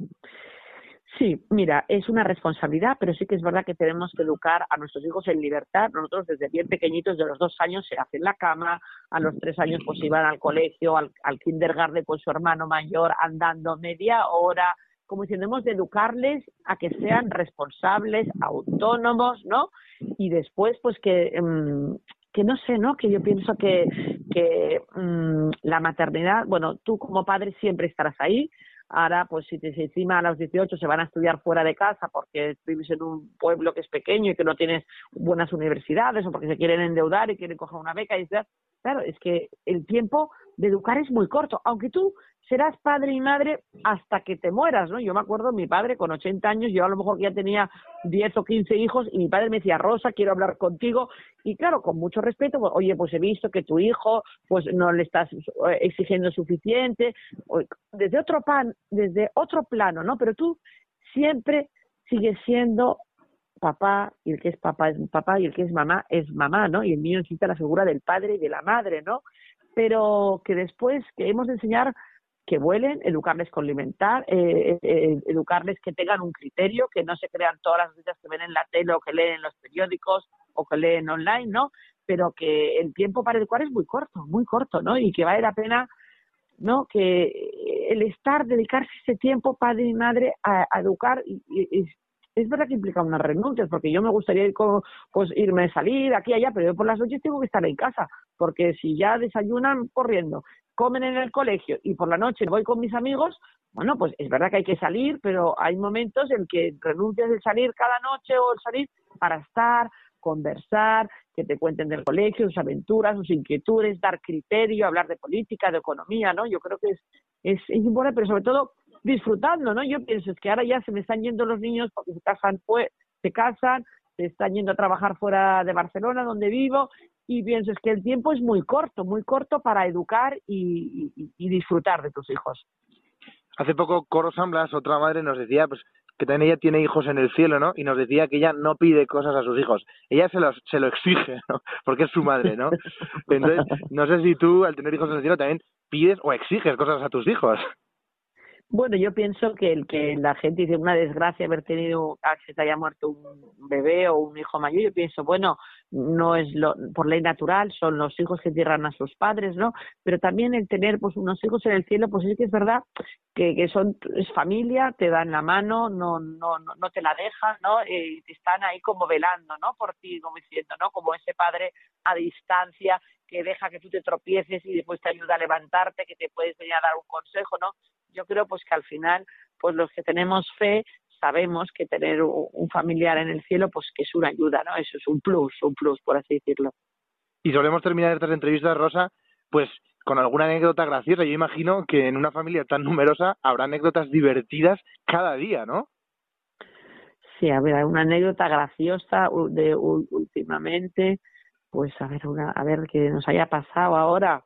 Sí, mira, es una responsabilidad, pero sí que es verdad que tenemos que educar a nuestros hijos en libertad. Nosotros desde bien pequeñitos, de los 2 años se hacen la cama, a los 3 años pues iban al colegio, al kindergarten con su hermano mayor andando media hora, como diciendo, hemos de educarles a que sean responsables, autónomos, ¿no? Y después, pues que no sé, ¿no? Que yo pienso que la maternidad, bueno, tú como padre siempre estarás ahí. Ahora, pues si encima a los 18 se van a estudiar fuera de casa porque vives en un pueblo que es pequeño y que no tienes buenas universidades o porque se quieren endeudar y quieren coger una beca y decir, claro, es que el tiempo de educar es muy corto, aunque tú serás padre y madre hasta que te mueras, ¿no? Yo me acuerdo, mi padre con 80 años, yo a lo mejor ya tenía 10 o 15 hijos y mi padre me decía, Rosa, quiero hablar contigo. Y claro, con mucho respeto, pues, oye, pues he visto que tu hijo pues no le estás exigiendo suficiente, desde otro plano, ¿no? Pero tú siempre sigues siendo papá, y el que es papá es papá, y el que es mamá, ¿no? Y el niño necesita la figura del padre y de la madre, ¿no? Pero que después que hemos de enseñar que vuelen, educarles con alimentar, educarles que tengan un criterio, que no se crean todas las noticias que ven en la tele o que leen en los periódicos o que leen online, ¿no? pero que el tiempo para educar es muy corto, ¿no? Y que vale la pena, ¿no? Que el dedicarse ese tiempo, padre y madre, a educar, y es verdad que implica unas renuncias, porque yo me gustaría irme a salir aquí y allá, pero yo por las noches tengo que estar en casa, porque si ya desayunan corriendo, comen en el colegio y por la noche voy con mis amigos, bueno, pues es verdad que hay que salir, pero hay momentos en que renuncias el salir cada noche o el salir para estar, conversar, que te cuenten del colegio, sus aventuras, sus inquietudes, dar criterio, hablar de política, de economía, ¿no? Yo creo que es importante, pero sobre todo disfrutando, ¿no? Yo pienso, es que ahora ya se me están yendo los niños porque se casan, se están yendo a trabajar fuera de Barcelona, donde vivo, y pienso, es que el tiempo es muy corto para educar y disfrutar de tus hijos. Hace poco Coro Samblas, otra madre, nos decía pues que también ella tiene hijos en el cielo, ¿no? Y nos decía que ella no pide cosas a sus hijos, ella se lo exige, ¿no? Porque es su madre, ¿no? Entonces, no sé si tú, al tener hijos en el cielo, también pides o exiges cosas a tus hijos. Bueno, yo pienso que la gente dice una desgracia haber tenido, que se haya muerto un bebé o un hijo mayor. Yo pienso, bueno, no es por ley natural, son los hijos que entierran a sus padres, ¿no? Pero también el tener pues unos hijos en el cielo, pues sí que es verdad que es familia, te dan la mano, no te la dejan, ¿no? Te están ahí como velando, ¿no? Por ti, como diciendo, ¿no? Como ese padre a distancia que deja que tú te tropieces y después te ayuda a levantarte, que te puedes venir a dar un consejo, ¿no? Yo creo pues que al final, pues los que tenemos fe sabemos que tener un familiar en el cielo, pues que es una ayuda, ¿no? Eso es un plus, por así decirlo. Y solemos terminar estas entrevistas, Rosa, pues con alguna anécdota graciosa. Yo imagino que en una familia tan numerosa habrá anécdotas divertidas cada día, ¿no? Sí, a ver, una anécdota graciosa de últimamente, pues a ver que nos haya pasado ahora.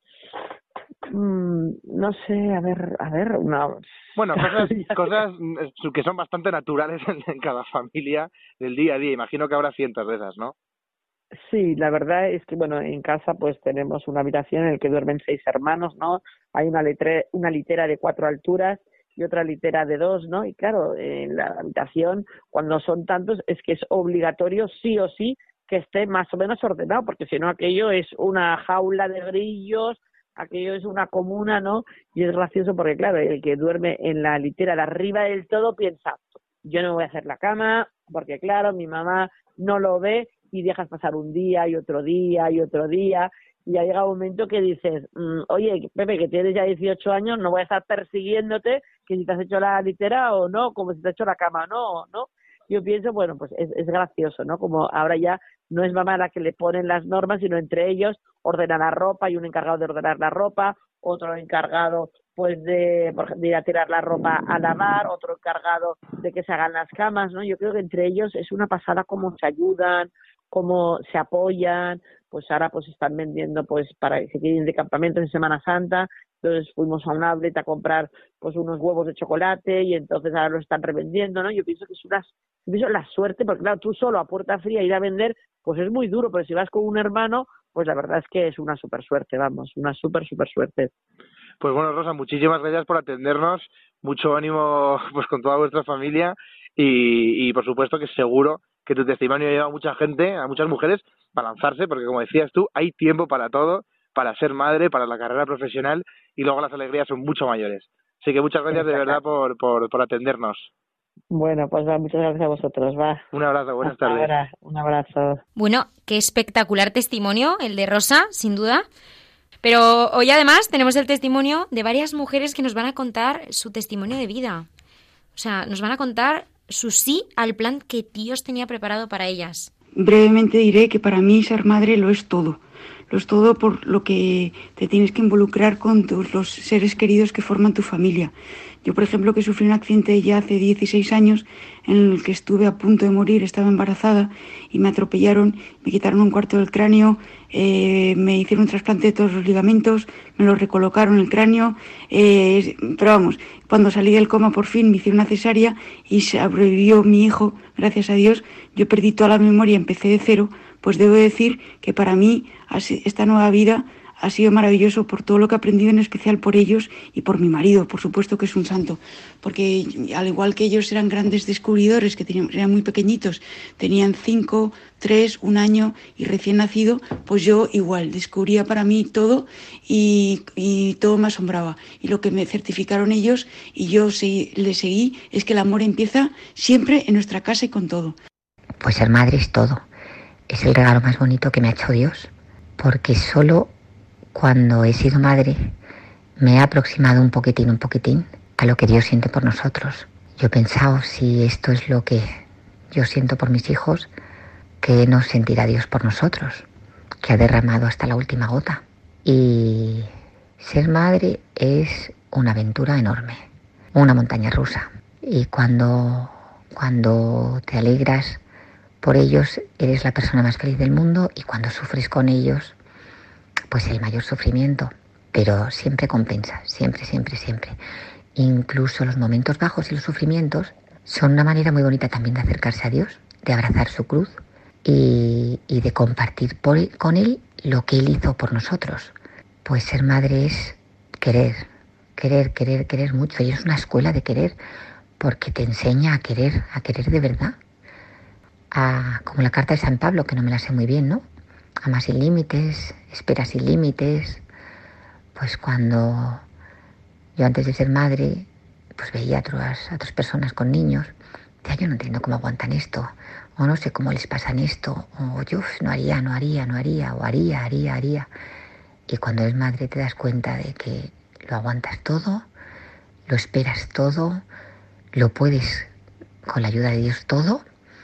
No sé, a ver, una... Bueno, cosas que son bastante naturales en cada familia del día a día. Imagino que habrá cientos de esas, ¿no? Sí, la verdad es que, bueno, en casa pues tenemos una habitación en la que duermen 6 hermanos, ¿no? Hay una litera de 4 alturas y otra litera de 2, ¿no? Y claro, en la habitación, cuando son tantos, es que es obligatorio, sí o sí, que esté más o menos ordenado, porque si no aquello es una jaula de grillos, aquello es una comuna, ¿no? Y es gracioso porque, claro, el que duerme en la litera de arriba del todo piensa, yo no voy a hacer la cama, porque claro, mi mamá no lo ve, y dejas pasar un día y otro día y otro día, y ya llega un momento que dices, oye, Pepe, que tienes ya 18 años, no voy a estar persiguiéndote que si te has hecho la litera o no, como si te has hecho la cama, ¿no? Yo pienso, bueno, pues es gracioso, ¿no? Como ahora ya no es mamá la que le ponen las normas, sino entre ellos ordenan la ropa, y un encargado de ordenar la ropa, otro encargado pues de ir a tirar la ropa a lavar, otro encargado de que se hagan las camas, ¿no? Yo creo que entre ellos es una pasada cómo se ayudan, cómo se apoyan. Pues ahora pues están vendiendo pues para que se quieren de campamentos en Semana Santa, entonces fuimos a un outlet a comprar pues unos huevos de chocolate y entonces ahora los están revendiendo, ¿no? Yo pienso que es la suerte, porque claro, tú solo a puerta fría ir a vender pues es muy duro, pero si vas con un hermano, pues la verdad es que es una súper suerte, vamos, una súper suerte. Pues bueno, Rosa, muchísimas gracias por atendernos, mucho ánimo pues con toda vuestra familia y por supuesto que seguro que tu testimonio lleva a mucha gente, a muchas mujeres, para lanzarse, porque como decías tú, hay tiempo para todo, para ser madre, para la carrera profesional, y luego las alegrías son mucho mayores. Así que muchas gracias de verdad por atendernos. Bueno, pues va, muchas gracias a vosotros, va. Un abrazo, buenas tardes. Ahora, un abrazo. Bueno, qué espectacular testimonio el de Rosa, sin duda. Pero hoy además tenemos el testimonio de varias mujeres que nos van a contar su testimonio de vida. O sea, nos van a contar su sí al plan que Dios tenía preparado para ellas. Brevemente diré que para mí ser madre lo es todo. Lo es todo por lo que te tienes que involucrar con los seres queridos que forman tu familia. Yo, por ejemplo, que sufrí un accidente ya hace 16 años en el que estuve a punto de morir, estaba embarazada y me atropellaron, me quitaron un cuarto del cráneo, me hicieron un trasplante de todos los ligamentos, me lo recolocaron el cráneo, pero vamos, cuando salí del coma por fin me hicieron una cesárea y sobrevivió mi hijo, gracias a Dios. Yo perdí toda la memoria, empecé de cero, pues debo decir que para mí esta nueva vida ha sido maravilloso por todo lo que he aprendido, en especial por ellos y por mi marido, por supuesto que es un santo, porque al igual que ellos eran grandes descubridores, que eran muy pequeñitos, tenían 5, 3, 1 año y recién nacido, pues yo igual descubría para mí todo y todo me asombraba. Y lo que me certificaron ellos y yo les seguí es que el amor empieza siempre en nuestra casa y con todo. Pues ser madre es todo. Es el regalo más bonito que me ha hecho Dios, porque solo cuando he sido madre me he aproximado un poquitín a lo que Dios siente por nosotros. Yo he pensado, si esto es lo que yo siento por mis hijos, ¿qué nos sentirá Dios por nosotros? Que ha derramado hasta la última gota. Y ser madre es una aventura enorme, una montaña rusa. Y cuando te alegras por ellos, eres la persona más feliz del mundo, y cuando sufres con ellos, pues el mayor sufrimiento. Pero siempre compensa, siempre. Incluso los momentos bajos y los sufrimientos son una manera muy bonita también de acercarse a Dios, de abrazar su cruz y de compartir con Él lo que Él hizo por nosotros. Pues ser madre es querer mucho, y es una escuela de querer, porque te enseña a querer de verdad. Como la carta de San Pablo, que no me la sé muy bien, ¿no? Ama sin límites, espera sin límites. Pues cuando yo antes de ser madre, pues veía a otras personas con niños, decía, yo no entiendo cómo aguantan esto, o no sé cómo les pasan esto, o yo no haría, o haría. Y cuando eres madre te das cuenta de que lo aguantas todo, lo esperas todo, lo puedes con la ayuda de Dios todo,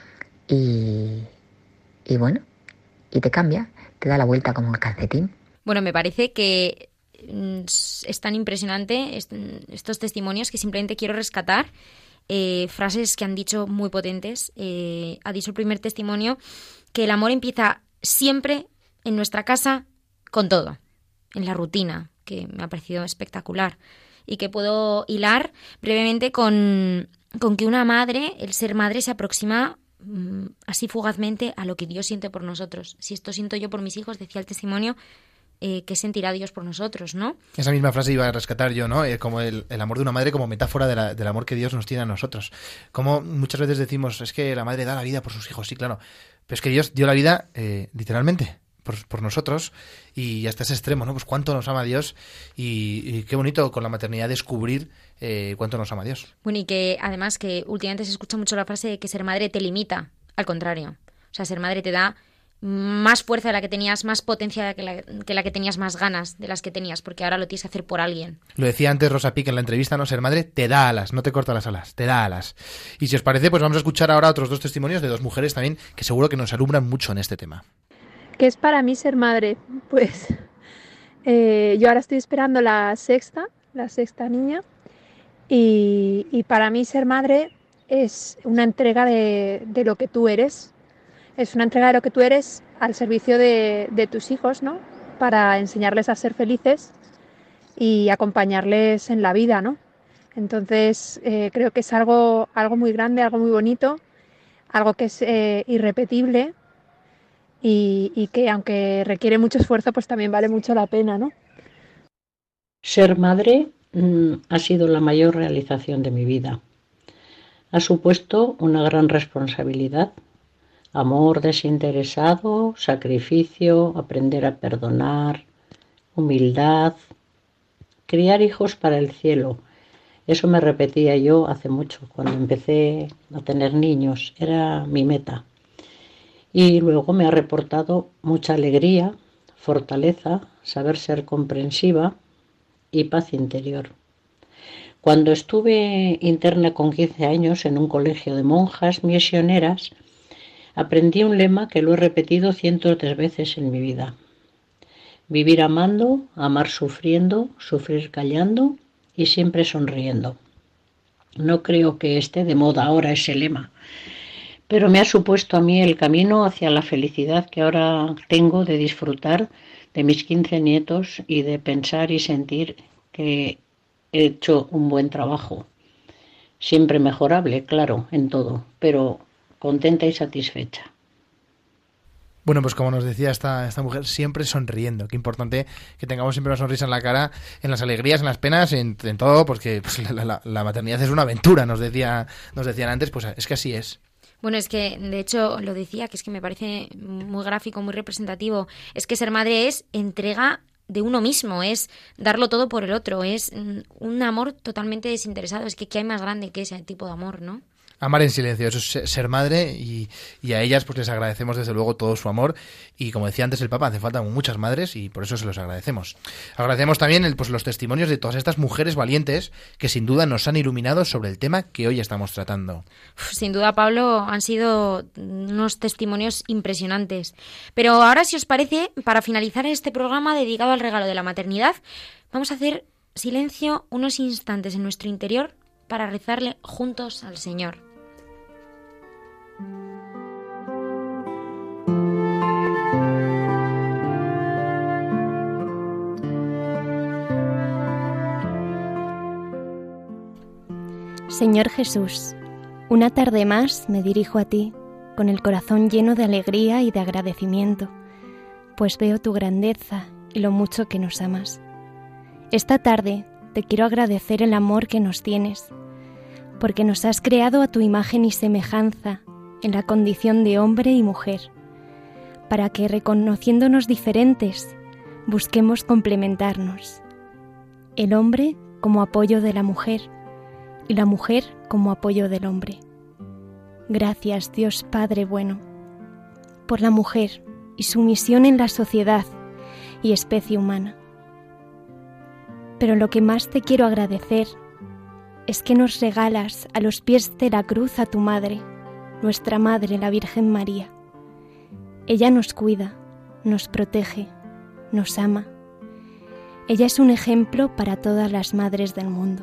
y bueno, y te cambia, te da la vuelta como el calcetín. Bueno, me parece que es tan impresionante estos testimonios que simplemente quiero rescatar frases que han dicho muy potentes. Ha dicho el primer testimonio que el amor empieza siempre en nuestra casa con todo, en la rutina, que me ha parecido espectacular, y que puedo hilar brevemente con que una madre, el ser madre, se aproxima así fugazmente a lo que Dios siente por nosotros. Si esto siento yo por mis hijos, decía el testimonio, ¿qué sentirá Dios por nosotros, no? Esa misma frase iba a rescatar yo, ¿no? Como el amor de una madre como metáfora del amor que Dios nos tiene a nosotros. Como muchas veces decimos, es que la madre da la vida por sus hijos, sí, claro, pero es que Dios dio la vida literalmente por nosotros, y hasta ese extremo, ¿no? Pues cuánto nos ama Dios, y qué bonito con la maternidad descubrir cuánto nos ama Dios. Bueno, y que además que últimamente se escucha mucho la frase de que ser madre te limita, al contrario. O sea, ser madre te da más fuerza de la que tenías, más potencia que la que tenías, más ganas de las que tenías, porque ahora lo tienes que hacer por alguien. Lo decía antes Rosa Pique en la entrevista, ¿no? Ser madre te da alas, no te corta las alas, te da alas. Y si os parece, pues vamos a escuchar ahora otros 2 testimonios de 2 mujeres también, que seguro que nos alumbran mucho en este tema. ¿Qué es para mí ser madre? Pues yo ahora estoy esperando la sexta niña, y para mí ser madre es una entrega de lo que tú eres. Es una entrega de lo que tú eres al servicio de tus hijos, ¿no? Para enseñarles a ser felices y acompañarles en la vida, ¿no? Entonces creo que es algo muy grande, algo muy bonito, algo que es irrepetible, y que aunque requiere mucho esfuerzo, pues también vale mucho la pena, ¿no? Ser madre ha sido la mayor realización de mi vida. Ha supuesto una gran responsabilidad, amor desinteresado, sacrificio, aprender a perdonar, humildad, criar hijos para el cielo. Eso me repetía yo hace mucho, cuando empecé a tener niños, era mi meta. Y luego me ha reportado mucha alegría, fortaleza, saber ser comprensiva y paz interior. Cuando estuve interna con 15 años en un colegio de monjas misioneras, aprendí un lema que lo he repetido cientos de veces en mi vida. Vivir amando, amar sufriendo, sufrir callando y siempre sonriendo. No creo que esté de moda ahora ese lema, pero me ha supuesto a mí el camino hacia la felicidad que ahora tengo de disfrutar de mis 15 nietos y de pensar y sentir que he hecho un buen trabajo. Siempre mejorable, claro, en todo, pero contenta y satisfecha. Bueno, pues como nos decía esta mujer, siempre sonriendo. Qué importante que tengamos siempre una sonrisa en la cara, en las alegrías, en las penas, en todo, porque pues, la maternidad es una aventura, nos decían antes, pues es que así es. Bueno, es que, de hecho, lo decía, que es que me parece muy gráfico, muy representativo. Es que ser madre es entrega de uno mismo, es darlo todo por el otro, es un amor totalmente desinteresado. Es que ¿qué hay más grande que ese tipo de amor, no? Amar en silencio, eso es ser madre, y a ellas pues les agradecemos desde luego todo su amor, y como decía antes el Papa, hace falta muchas madres y por eso se los agradecemos. Agradecemos también pues los testimonios de todas estas mujeres valientes que sin duda nos han iluminado sobre el tema que hoy estamos tratando. Sin duda, Pablo, han sido unos testimonios impresionantes. Pero ahora, si os parece, para finalizar este programa dedicado al regalo de la maternidad, vamos a hacer silencio unos instantes en nuestro interior para rezarle juntos al Señor. Señor Jesús, una tarde más me dirijo a ti, con el corazón lleno de alegría y de agradecimiento, pues veo tu grandeza y lo mucho que nos amas. Esta tarde te quiero agradecer el amor que nos tienes, porque nos has creado a tu imagen y semejanza en la condición de hombre y mujer, para que, reconociéndonos diferentes, busquemos complementarnos. El hombre como apoyo de la mujer y la mujer como apoyo del hombre. Gracias, Dios Padre bueno, por la mujer y su misión en la sociedad y especie humana. Pero lo que más te quiero agradecer es que nos regalas a los pies de la cruz a tu madre, nuestra Madre, la Virgen María. Ella nos cuida, nos protege, nos ama. Ella es un ejemplo para todas las madres del mundo.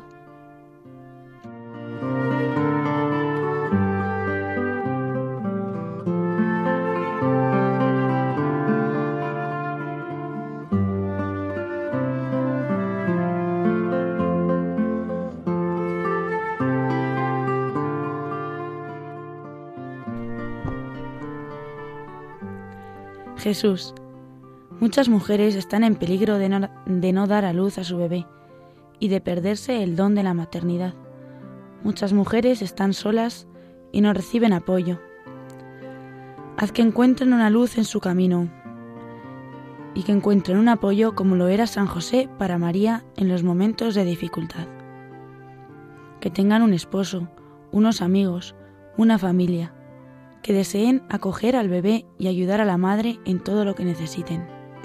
Jesús, muchas mujeres están en peligro de no dar a luz a su bebé y de perderse el don de la maternidad. Muchas mujeres están solas y no reciben apoyo. Haz que encuentren una luz en su camino y que encuentren un apoyo como lo era San José para María en los momentos de dificultad. Que tengan un esposo, unos amigos, una familia, que deseen acoger al bebé y ayudar a la madre en todo lo que necesiten.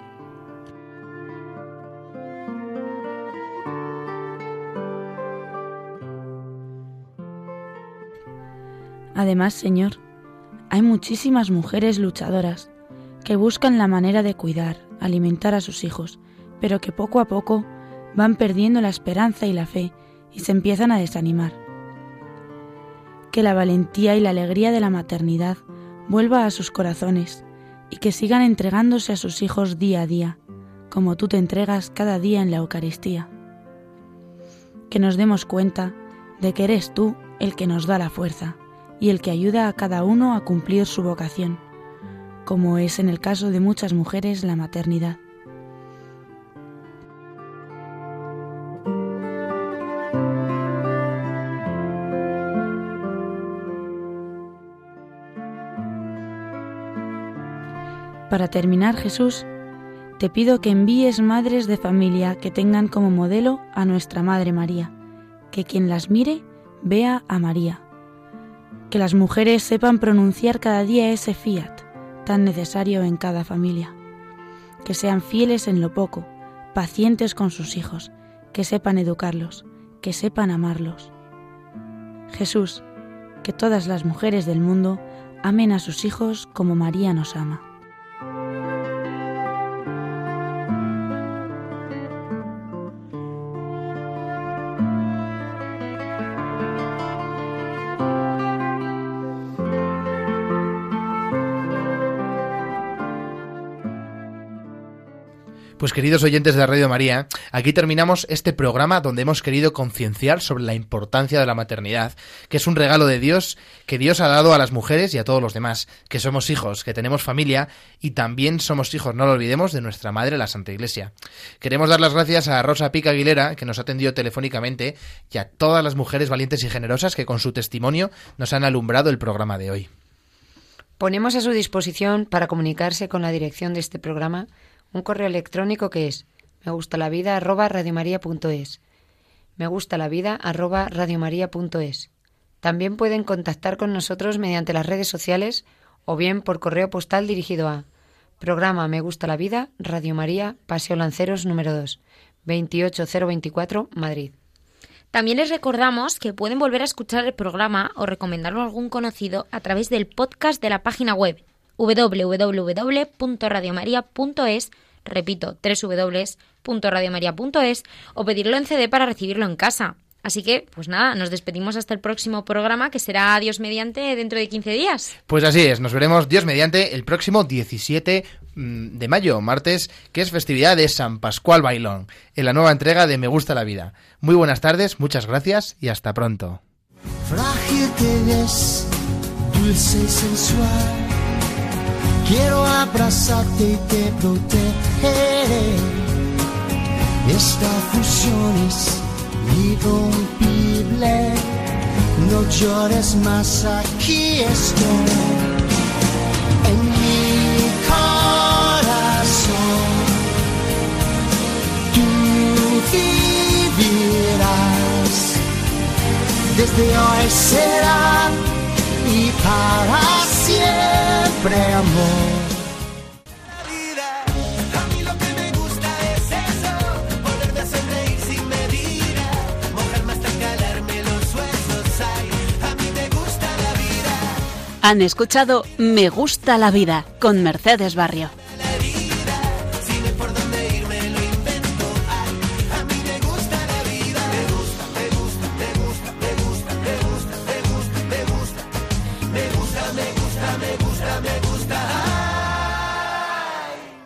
Además, Señor, hay muchísimas mujeres luchadoras que buscan la manera de cuidar, alimentar a sus hijos, pero que poco a poco van perdiendo la esperanza y la fe y se empiezan a desanimar. Que la valentía y la alegría de la maternidad vuelva a sus corazones y que sigan entregándose a sus hijos día a día, como tú te entregas cada día en la Eucaristía. Que nos demos cuenta de que eres tú el que nos da la fuerza y el que ayuda a cada uno a cumplir su vocación, como es en el caso de muchas mujeres la maternidad. Para terminar, Jesús, te pido que envíes madres de familia que tengan como modelo a nuestra Madre María, que quien las mire vea a María. Que las mujeres sepan pronunciar cada día ese fiat tan necesario en cada familia. Que sean fieles en lo poco, pacientes con sus hijos, que sepan educarlos, que sepan amarlos. Jesús, que todas las mujeres del mundo amen a sus hijos como María nos ama. Pues queridos oyentes de Radio María, aquí terminamos este programa donde hemos querido concienciar sobre la importancia de la maternidad, que es un regalo de Dios que Dios ha dado a las mujeres y a todos los demás, que somos hijos, que tenemos familia y también somos hijos, no lo olvidemos, de nuestra Madre, la Santa Iglesia. Queremos dar las gracias a Rosa Pica Aguilera, que nos ha atendido telefónicamente, y a todas las mujeres valientes y generosas que con su testimonio nos han alumbrado el programa de hoy. Ponemos a su disposición para comunicarse con la dirección de este programa un correo electrónico que es megustalavida@radiomaria.es. megustalavida@radiomaria.es. También pueden contactar con nosotros mediante las redes sociales o bien por correo postal dirigido a Programa Me Gusta la Vida, Radio María, Paseo Lanceros número 2, 28024, Madrid. También les recordamos que pueden volver a escuchar el programa o recomendarlo a algún conocido a través del podcast de la página web www.radiomaria.es, repito, www.radiomaria.es, o pedirlo en CD para recibirlo en casa. Así que, pues nada, nos despedimos hasta el próximo programa, que será Dios mediante dentro de 15 días. Pues así es, nos veremos Dios mediante el próximo 17 de mayo, martes, que es festividad de San Pascual Bailón, en la nueva entrega de Me Gusta la Vida. Muy buenas tardes, muchas gracias y hasta pronto. Frágil te ves, dulce y sensual. Quiero abrazarte y te protegeré. Esta fusión es irrompible. No llores más, aquí estoy. En mi corazón tú vivirás. Desde hoy será y para siempre, amor. Han escuchado Me Gusta la Vida con Mercedes Barrio.